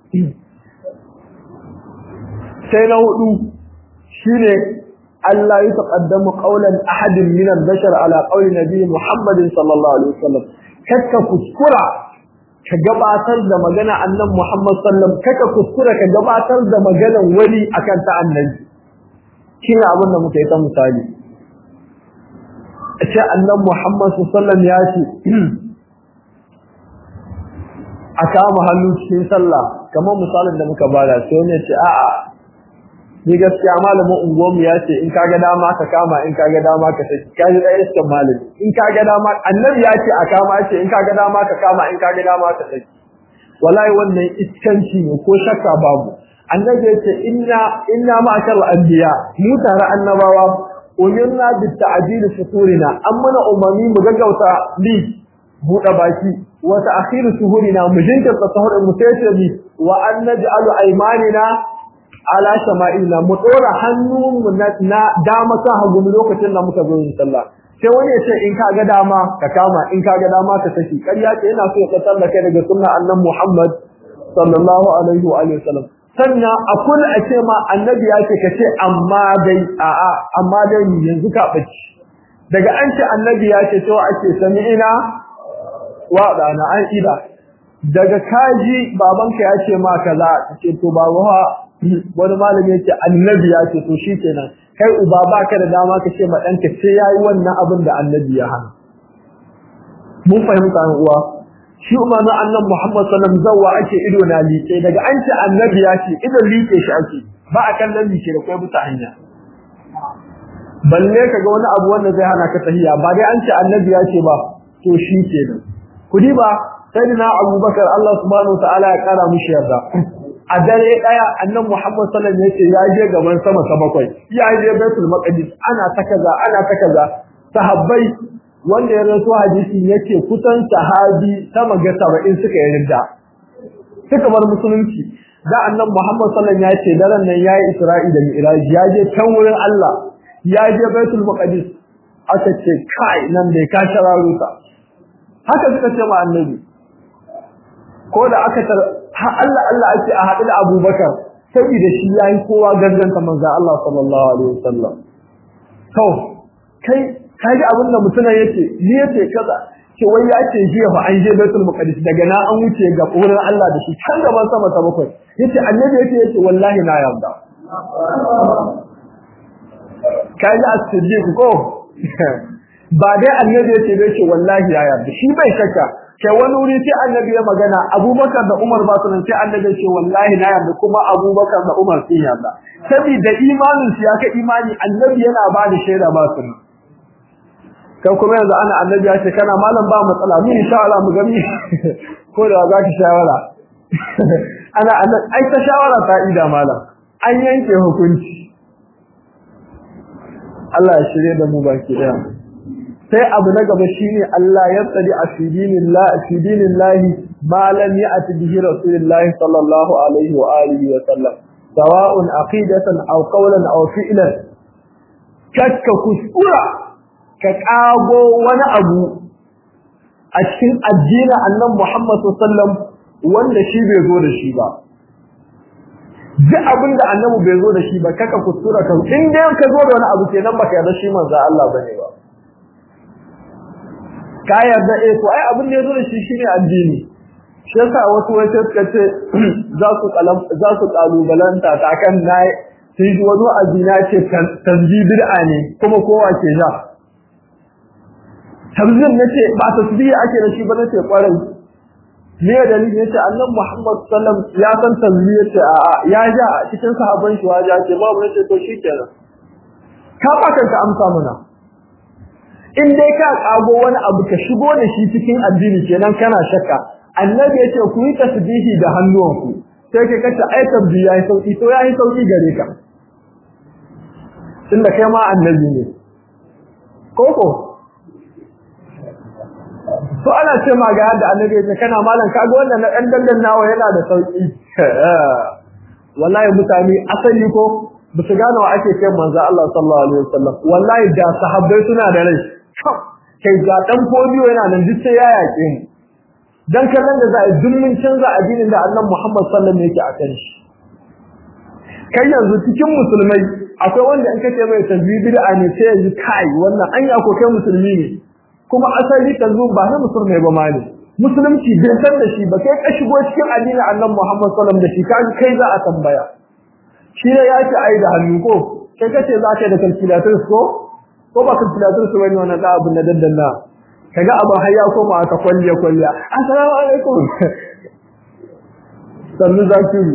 [SPEAKER 1] sai na hudu shine Allah ya taqaddamu qawlan ahadin min al-bashar ala qawli nabi Muhammad sallallahu alaihi wasallam kakka kuskura ka gabatar da magana annabi Muhammad sallallahu alaihi wasallam kakka kuskura ka gabatar da maganar wani akan ta annabi shine abin da muka yi ta misali ce annabi Muhammad sallallahu alaihi wasallam ya ce aka mu hannu cikin sallah kamar misalin da muka bada sai ne ce a'a ni gaskiya malamin unguwarmu ya ce in kaga dama ka kama in kaga dama ka saki kaji da iskan malami in kaga dama annabi ya ce a kama ce in kaga dama ka kama in kaga dama ka saki wallahi wannan iskanci ne ko shakka babu annabi ya ce inna ma'ashar anbiya mu tare annabawa umirna bit ta'jil futurina amma na umami mu gaggauta bi buɗe baki wa ta'khir suhurina mu jinkirta sahurin mu sai bi wa an naj'alu aymanina ala shama'ilna mu dora hannunmu na dama kan hagu lokacin da muka zo yin sallah sai wani ya ce in ka ga dama ka kama in ka ga dama ka saki ƙarya ce yana so ya kasar da kai daga sunnar annabi Muhammad sallallahu alaihi wa alihi wasallam sannan akul a ce ma annabi ya ce ka ce amma dai yanzu ka bace daga an ce annabi ya ce to ake sami'ina wa dana an ida daga kaji babanka ya ce ma kaza ce to babawa wani malami yace annabi ya ce to shikenan kai uba baka da dama ka ce ma danka sai yayi wannan abin da annabi ya hana mun fahimta an uwa shi umarnin annabi Muhammad sallallahu alaihi wasallam zawwa ake ido na liƙe daga an ce annabi ya ce idan liƙe shi ake ba a kallon liƙe da kai buta hanya balle kaga wani abu wanda zai hana ka tahiya ba dai an ce annabi ya ce ba to shi kenan kudi ba sayyidina Abubakar Allah subhanahu wa ta'ala ya kara mishi yarda a dare daya annabi Muhammad sallallahu alaihi wasallam ya je gaban sama ta bakwai ya je Baitul Maqdis ana ta kaza sahabbai wanda ya rawaito hadisi yace kusan sahabi sama ga 70 suka yi ridda suka bar musulunci da annabi Muhammad sallallahu alaihi wasallam ya ce daren nan yayi Isra'i da Mi'raj ya je can wurin Allah ya je Baitul Maqdis aka ce kai nan bai ka shararuta haka suka ce ma annabi ko da aka Allah ake a haɗu da Abubakar saboda shi yayi kowa ganganta manzo Allah sallallahu alaihi wasallam to kai ga abin da mutuna yace ni yace kaza ce wai ya ce jiya fa an je Baitul Maqdis daga na an wuce ga wurin Allah da shi can gaban sama ta bakwai yace annabi yace wallahi na yarda kai ga asiri ko ba dai annabi yace wallahi ya yarda shi bai shakka kai wani wuri sai annabi ya magana Abubakar da Umar ba su nan sai annabi ce wallahi na yarda kuma Abubakar da Umar sun yarda saboda imanin su ya ka imani annabi yana ba da shaida ba su kai kuma yanzu ana annabi ya ce kana malam ba matsala ni insha Allah mu gani ko da za ki shawara ana ai ta shawara ta ida malam an yanke hukunci Allah ya shirye da mu baki daya sai abu na gaba shine Allah ya tsadi a fidinillahi ma lam ya'ti bihi rasulullahi sallallahu alaihi wa alihi wa sallam sawa'un aqidatan aw qawlan aw fi'lan kakka kuskura ka kago wani abu a cikin addinin annabi Muhammad sallallahu alaihi wasallam wanda shi bai zo da shi ba duk abin da annabi bai zo da shi ba kaka kuskura ka in dai ka zo da wani abu kenan baka yarda shi manzo Allah bane ba ka yarda to ai abin da ya zo da shi shine addini shi yasa wasu wata suka ce za su kalubalanta ta kan nayi sai wani addini ce tanzi bid'a ne kuma kowa ke ja tabzin nace ba tasbihi ake da shi ba nace kwarai me dalilin yace annabi Muhammad sallallahu alaihi wasallam ya san tasbihi yace a ya ja cikin sahabban shi waje ce babu nace to shikenan ka ba kanka amsa mana in dai ka kago wani abu ka shigo da shi cikin addini kenan kana shakka annabi yace ku yi tasbihi da hannuwanku sai kai kace ai tasbihi yayi sauki to yayi sauki gare ka tunda kai ma annabi ne koko to ana ce ma ga yadda annabi yace kana malam kaga wannan na dan dandan nawa yana da sauki wallahi mutane asali ko ba su gane wa ake kai manzo Allah sallallahu alaihi wasallam wallahi da sahabbai suna da rai kai ga dan fodiyo yana nan duk sai ya yake mu dan kallon da za a zulmin canza addinin da Annabi Muhammad sallallahu alaihi wasallam yake akan shi kai yanzu cikin musulmai akwai wanda in kace mai tasbih bid'a ne sai yanzu kai wannan anya ko kai musulmi ne kuma asali tanzu ba na musulmai ba mali musulunci bai san da shi ba kai ka shigo cikin addinin Annabi Muhammad sallallahu alaihi wasallam da shi kai za a tambaya shi ne ya ce ai da hannu ko kai kace za ka da calculator ko ba calculator su bane wannan da abun da dandanna kaga abin hayya ko ma aka kwalliya assalamu alaikum sannu zakiru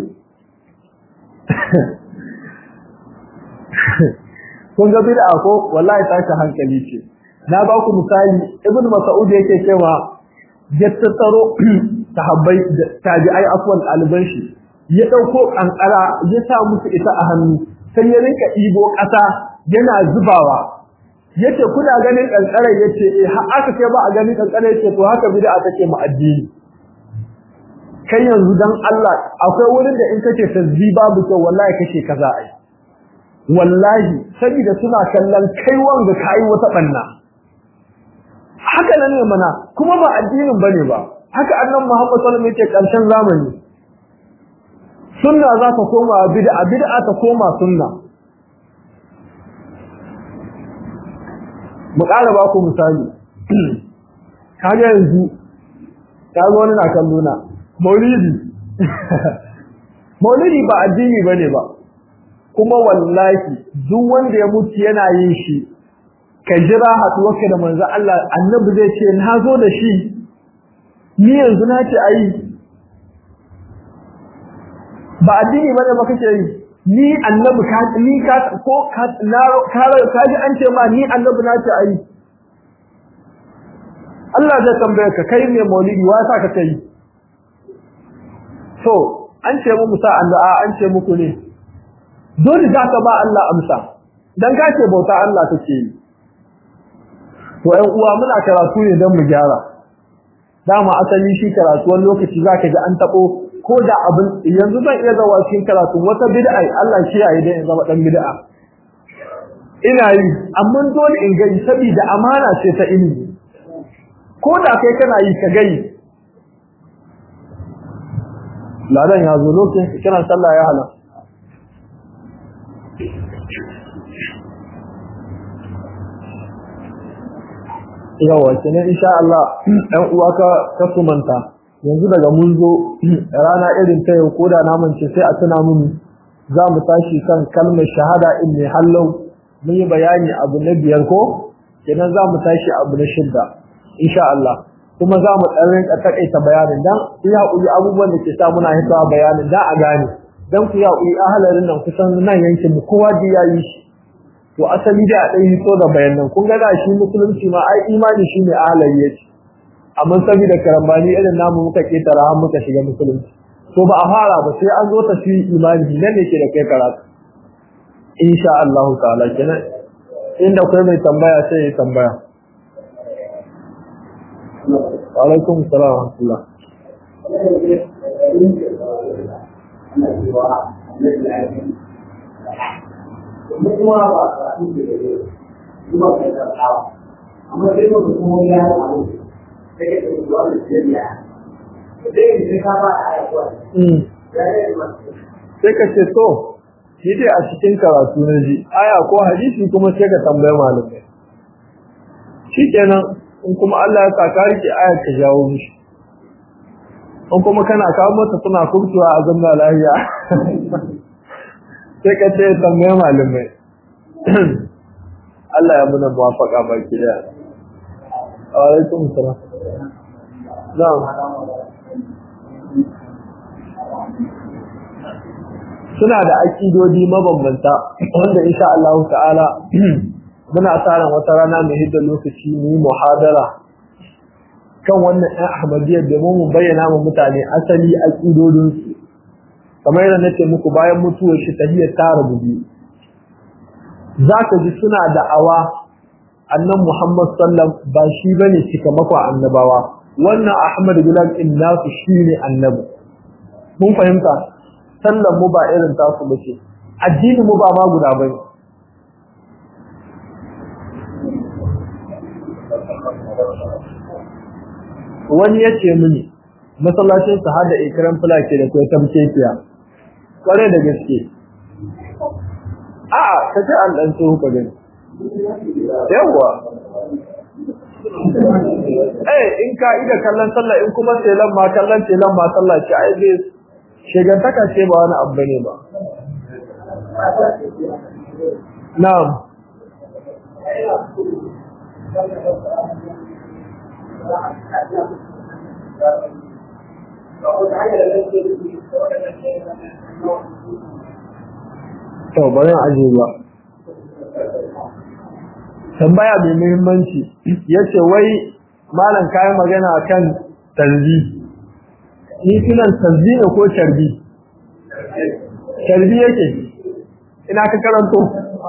[SPEAKER 1] kun ga bid'a ko wallahi tashi hankali ce na ba ku misali ibnu mas'ud yake cewa jattaro sahabbai tabi'ai afwan alban shi ya dauko kankara ya sa musu ita a hannu sai ya rinka ibo kasa yana zubawa yace kuna ganin kankarar yace har aka ce ba a ganin kankarar yace to haka bid'a take mu addini kai yanzu dan Allah akwai wurin da in kace tasbih babu to wallahi kace kaza ai wallahi saboda suna kallon kai wanga kai wata banna haka nan ne mana kuma ba addinin bane ba haka annabi Muhammad sallallahu alaihi wasallam yake karshen zamani sunna za ta koma bid'a ta koma sunna mu ƙara ba ku misali kaga yanzu kaga wani na kallo na maulidi ba addini bane ba kuma wallahi duk wanda ya mutu yana yin shi ka jira haduwarka da manzo Allah annabi zai ce na zo da shi ni yanzu na ce ayi ba addini bane ba kake yi ni annabi ka ni ka ko ka ji an ce ma ni annabi na ce ayi Allah zai tambaye ka kai ne maulidi wa sa ka kai to an ce mu musa Allah an ce muku ne dole za ka ba Allah amsa dan ka ce bauta Allah kake yi to ƴan uwa muna karatu ne dan mu gyara dama asali shi karatu wani lokaci zaka ji an tabo ko da abin yanzu zan iya zawa cikin karatu wata bid'a Allah shi yayi dai in zama dan bid'a ina yi amma dole in gani saboda amana ce ta ilimi ko da kai kana yi ka gani ladan ya zo lokacin kana sallah ya hala yawa kenan insha Allah ɗan uwa ka sumanta yanzu daga mun zo rana irin ta yau ko da na mance sai a tuna mun za mu tashi kan kalmar shahada in ne hallau mun yi bayani abu na 5 ko kenan za mu tashi abu na 6 insha Allah kuma za mu dan rinka takaita bayanin dan ya uyi abubuwan da ke sa muna hitawa bayanin da a gane dan ku ya uyi ahalarin nan kusan nan yankin mu kowa da yayi shi to asali da dai hito da bayanan kun ga da shi musulunci ma ai imani shine ahalari yake amma saboda karambani irin namu muka ketara har muka shiga musulunci to ba a fara ba sai an zo ta shi imani nan ne ke da kai karatu insha Allah ta'ala kenan inda kai mai tambaya sai ya tambaya wa alaikum assalam wa rahmatullah sai ka ce to shi dai a cikin karatu na ji aya ko hadisi kuma sai ka tambaye malamai shikenan in kuma Allah ya saka rike aya ka jawo mishi in kuma kana kawo mata suna kurtuwa a zanna lafiya sai ka ce tambaye malamai Allah ya muna muwafaqa baki da alaikum salam na'am suna da akidodi mabambanta wanda insha Allah ta'ala muna tsaran wata rana mai hidda lokaci mu muhadara kan wannan ɗan Ahmadiyyar da mu bayyana mu mutane asali akidodin su kamar yadda nake muku bayan mutuwar shi tahiyar tara bubi zaka ji suna da'awa annan Muhammad sallam ba shi bane cikamakon annabawa wannan Ahmad Bilal innasu shine annabi mun fahimta sallan mu ba irin tasu bace addini mu ba ma guda bane wani yace mini masallacin sa hada ikram fulake da kai tamkekiya kware da gaske a kace an dan so ka gani yawa in ka ida kallon sallah in kuma sai lamma kallon sai lamma sallah ce ai dai shegantaka ce ba wani abu bane ba na'am to bari aje ba tambaya mai muhimmanci yace wai malam kai magana kan tanzi ni tunan tanzi ne ko sharbi sharbi yake ina ka karanto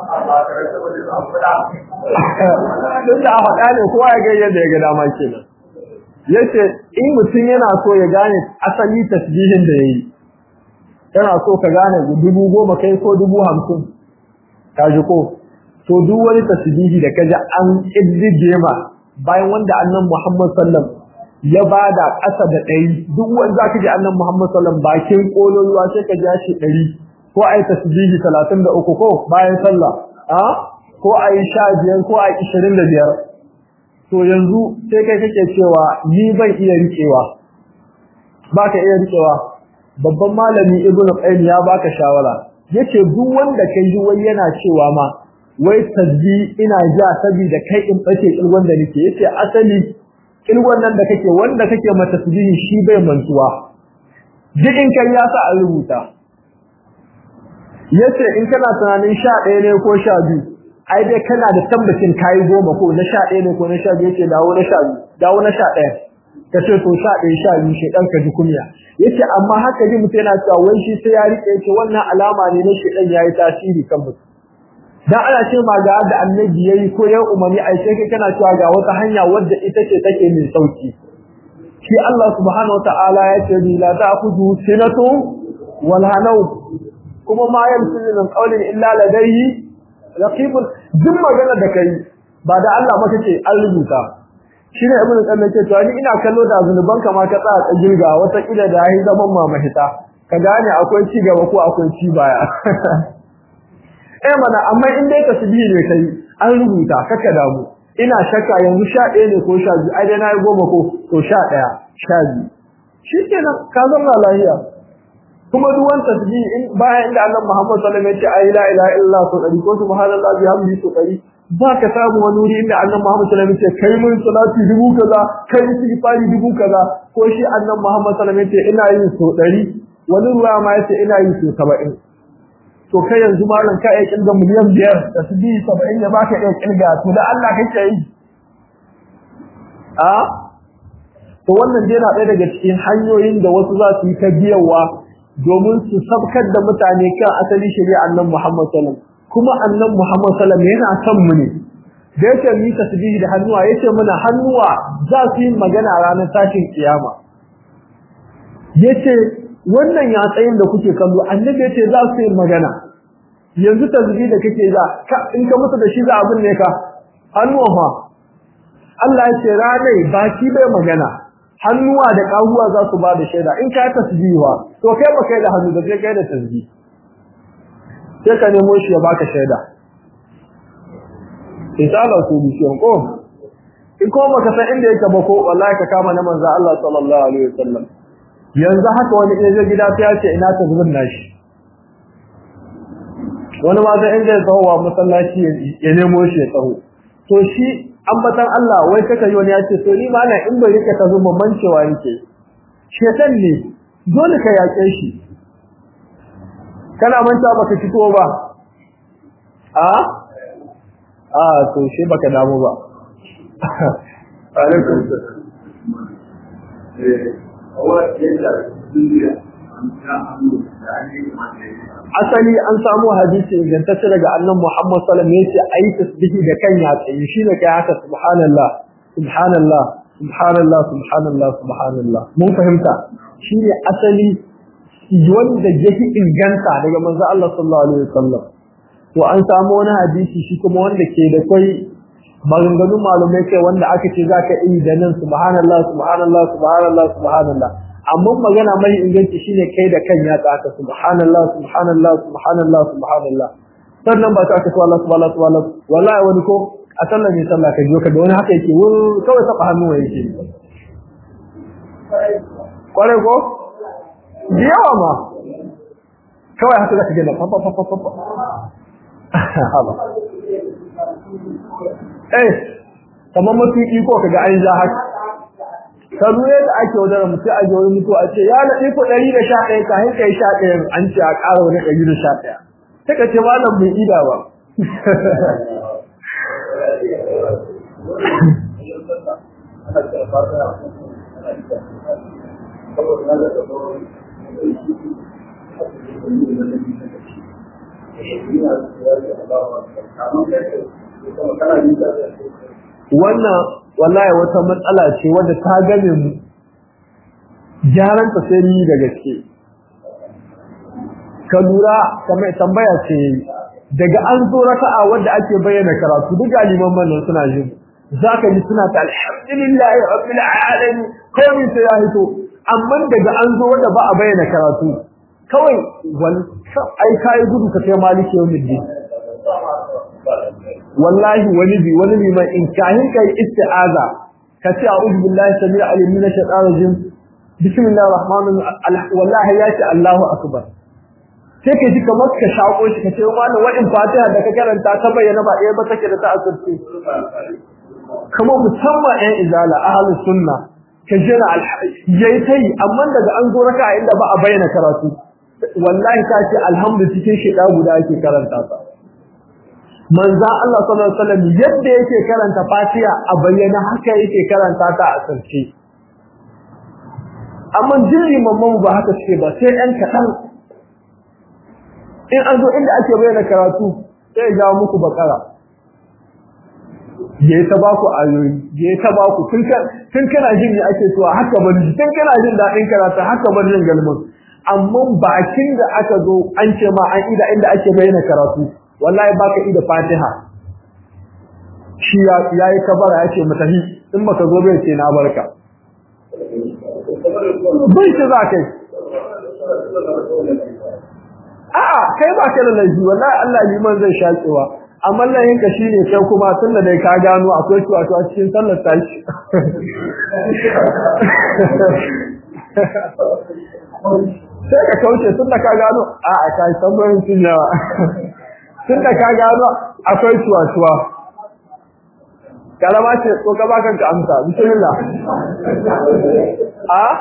[SPEAKER 1] duk da faɗa ne kowa ya ga yadda ya ga dama kenan yace in mutum yana so ya gane asali tasbihin da yayi yana so ka gane 10,000 kai ko 50,000 kaji ko to duk wani tasbihi da kaji an kiddige ma bayan wanda annabi Muhammad sallam ya bada ƙasa da 100 duk wanda zaka ji annabi Muhammad sallam bakin kololuwa sai ka ji shi 100 ko ai tasbihi 33 ko bayan sallah ko ai 15 ko ai 25 to yanzu sai kai kake cewa ni ban iya rikewa baka iya rikewa babban malami Ibn Qayyim ya baka shawara yace duk wanda kai ji wai yana cewa ma wai tasbih ina ja saboda kai in bace ilwan da nake yace asali kilgon nan da kake wanda kake mata tasbihi shi bai mantuwa duk in kai ya sa a rubuta yace in kana tunanin 11 ne ko 12 ai dai kana da tabbacin kai 10 ko na 11 ne ko na 12 yace dawo na 12 dawo na 11 kace to 11 12 shedan ka ji kumiya yace amma haka ji mutai yana cewa wai shi sai ya rike yace wannan alama ne na shedan yayi tasiri kan mutum dan ana ce ma ga da annabi yayi ko ya umami ai sai kai kana cewa ga wata hanya wadda ita ce take mai sauki shi Allah subhanahu wataala yace la ta'khudhu sinatu wal hanaw kuma ma yamsil min qawlin illa ladayhi raqibun duk magana da kai ba da Allah maka ce an rubuta shine ibn qayyim ce to ni ina kallo da zunuban ka ma ka tsaya ka girga wata kila da yayi zaman mamahita ka gane akwai ci gaba ko akwai ci baya mana amma in dai tasbihi ne kai an rubuta kaka damu ina shakka yanzu 11 ne ko 12 ai dai nayi 10 ko to 11 12 shikenan ka zama lafiya kuma duk wani tasbihi in bayan inda Allah Muhammad sallallahu alaihi wasallam ya ce ai la ilaha illallah ko dari ko subhanallahi bihamdihi ko dari ba ka samu wani wuri inda Allah Muhammad sallallahu alaihi wasallam ya ce kai mun salati dubu kaza kai istighfari dubu kaza ko shi Allah Muhammad sallallahu alaihi wasallam ya ce ina yin so 100 wani ruwa ma ya ce ina yin so 70 to kai yanzu malam ka iya kilga miliyan 5 tasbihi 70 ya baka iya kilga to da Allah kake yi to wannan dai na ɗaya daga cikin hanyoyin da wasu za su yi ta biyawa domin su sabkar da mutane kan asali shari'a annabi Muhammad sallallahu alaihi wasallam kuma annabi Muhammad sallallahu alaihi wasallam yana son mu ne da yake mu tasbihi da hannuwa yace muna hannuwa za su yi magana ranar tashin kiyama yace wannan ya tsayin da kuke kallo annabi yace za su yi magana yanzu tasbihi da kake za in ka mutu da shi za abin ne ka hannuwa fa Allah yace ranai baki bai magana hannuwa da kahuwa za su ba da shaida in ka tasbiwa to kai ba kai da hannu da kai da tasbih sai ka nemo shi ya baka shaida insala ku bi ko in ko baka san inda yake ba ko wallahi ka kama na manzo Allah sallallahu alaihi wasallam yanzu haka wani ya gida ta yace ina tasbih nashi wani ma sai inda ya tsawo masallaci ya nemo shi ya tsawo to shi ambatan Allah wai kaka yi wani ya ce to ni ma na in bai rike ta zuma mancewa yake shedan ne dole ka yake shi kana manta baka fito ba to shi baka damu ba alaikum asali an samu hadisi ingantacce daga annabi Muhammad sallallahu alaihi wasallam yace ayi tasbihi da kan ya tsayi shine kai haka subhanallah subhanallah subhanallah subhanallah subhanallah mun fahimta shine asali wanda yake inganta daga manzo Allah sallallahu alaihi wasallam to an samu wani hadisi shi kuma wanda ke da kai maganganun malumai kai wanda aka ce zaka yi da nan subhanallah subhanallah subhanallah subhanallah amma magana mai inganci shine kai da kan ya tsaka subhanallah subhanallah subhanallah subhanallah sannan ba ta ka Allah subhanahu wa ta'ala wallahi wani ko a sallar ne sallah ka jiyo ka da wani haka yake kawai saba hannu yake kware ko yawa ma kawai haka zaka ga fa fa fa fa haba kamar mutuki ko kaga an ja haka karuwa da ake wadara mutu a jiyoyi mutu a ce ya laɗe ku 111 ka hinka yi 11 an ce a ƙara wani 111 sai ka ce malam bai ida ba wannan wallahi wata matsala ce wadda ta game mu gyaran ta sai ni da gaske ka lura kamar tambaya ce daga an zo raka'a wadda ake bayyana karatu duk galiman mannan suna jin zaka ji suna ta alhamdulillahi rabbil alamin komai sai ya hito amma daga an zo wadda ba a bayyana karatu kawai ai kai gudu ka kai maliki yawmiddin wallahi wani liman in kahin kai isti'aza kace a'udhu billahi samir alim min ash-shaytanir rajim bismillahir rahmanir rahim wallahi ya ce Allahu akbar sai kai kamar ka shako shi kace wannan wadin fatiha da ka karanta ta bayyana ba ɗaya ba take da ta asirce kuma musamman ɗan izala ahlus sunna ka jira yayi tai amma daga an zo raka inda ba a bayyana karatu wallahi ka ce alhamdu cikin shida guda yake karanta ta manzo Allah sallallahu alaihi wasallam yadda yake karanta Fatiha a bayyana haka yake karanta ta a sarki amma jiri mamman ba haka suke ba sai ɗan kaɗan in an zo inda ake bayyana karatu sai ya jawo muku bakara ya ta baku ayoyi ya ta baku tun kana jin ne ake cewa haka ban tun kana jin daɗin karatu haka ban jin galmin amma bakin da aka zo an ce ma an ida inda ake bayyana karatu wallahi baka ida Fatiha shi yayi kabara yace mutahi in baka zo bai ce na barka bai ce za kai a'a kai ba ka da laifi wallahi Allah liman zai shakewa amma lahin ka shine kai kuma tunda dai ka gano akwai wato a cikin sallar tashi sai ka kauce tunda ka gano a'a kai tambayin sunyawa tunda ka gano akwai tuwa kalama ce ko ka baka ka amsa bismillah a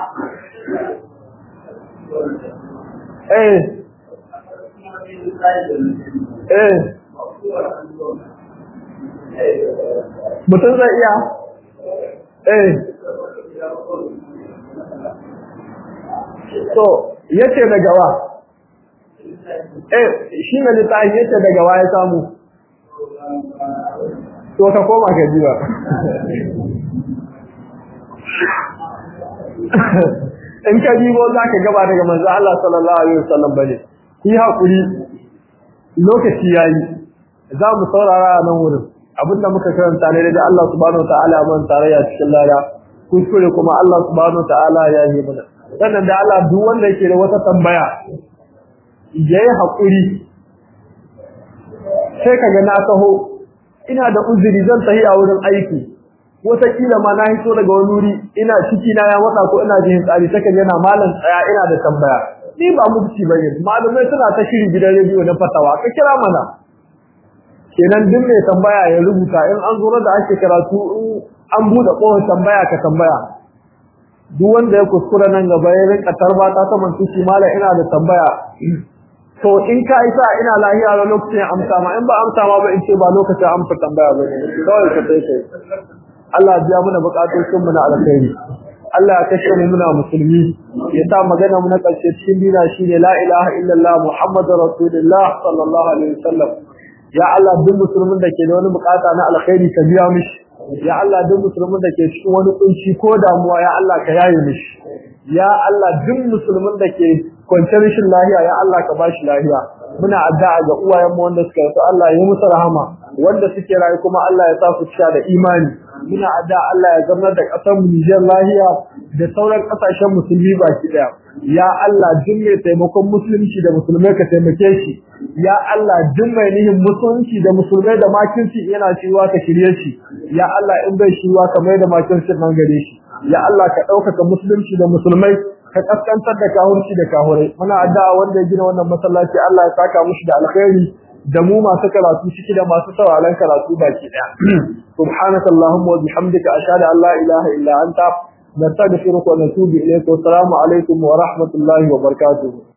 [SPEAKER 1] mutum zai iya so yace daga wa shi ne littafi yace daga wa ya samu to ka koma ka jiwa in ka jibo za ka gaba daga manzo Allah sallallahu alaihi wasallam bane yi hakuri lokaci yayi za mu saurara nan wurin abinda muka karanta ne da Allah subhanahu wataala ban tarayya cikin lada kuskure kuma Allah subhanahu wataala ya yi mana sannan da Allah duk wanda yake da wata tambaya yayi hakuri sai kaga na taho ina da uzuri zan tafi a wurin aiki wata kila ma na hito daga wani wuri ina ciki na ya wata ko ina jin tsari take yana malam tsaya ina da tambaya ni ba mufti bane malumai suna ta shiri gidan rediyo na fatawa ka kira mana kenan duk mai tambaya ya rubuta in an zo da ake karatu in an bude kohon tambaya ka tambaya duk wanda ya kuskura nan gaba ya rinka tarba ta saman tushi mala ina da tambaya to in ka isa ina lahiya da lokacin amsa ma in ba amsa ma ba in ce ba lokacin amsa tambaya bane kawai ka sai kai Allah ya biya mana bukatun mu na alkhairi Allah ya kashe mu muna musulmi ya sa magana mu na karshe cikin dina shine la ilaha illallah muhammadur rasulullah sallallahu alaihi wasallam ya Allah duk musulmin da ke da wani bukata na alkhairi ka biya mishi ya Allah duk musulmin da ke cikin wani kunci ko damuwa ya Allah ka yaye mishi ya Allah duk musulmin da ke kwance rashin lafiya ya Allah ka bashi lafiya muna addu'a ga uwayen mu wanda suka rasu Allah ya musu rahama wanda suke rayu kuma Allah ya sa su cika da imani muna addu'a Allah ya zama da kasar mu Nijar lafiya da sauran kasashen musulmi baki daya ya Allah duk mai taimakon musulunci da musulmai ka taimake shi ya Allah duk mai nihin musulunci da musulmai da makirci yana ciwa ka shirye shi ya Allah in bai shiwa ka mai da makirci nan gare shi ya Allah ka ɗaukaka musulunci da musulmai ka kaskantar da kahurci da kahurai muna addu'a wanda ya gina wannan masallaci Allah ya saka mushi da alkhairi da mu masu karatu ciki da masu sauraron karatu baki daya subhanakallahumma wa bihamdika ashhadu an la ilaha illa anta nastaghfiruka wa natubu ilayk wa assalamu alaikum wa rahmatullahi wa barakatuh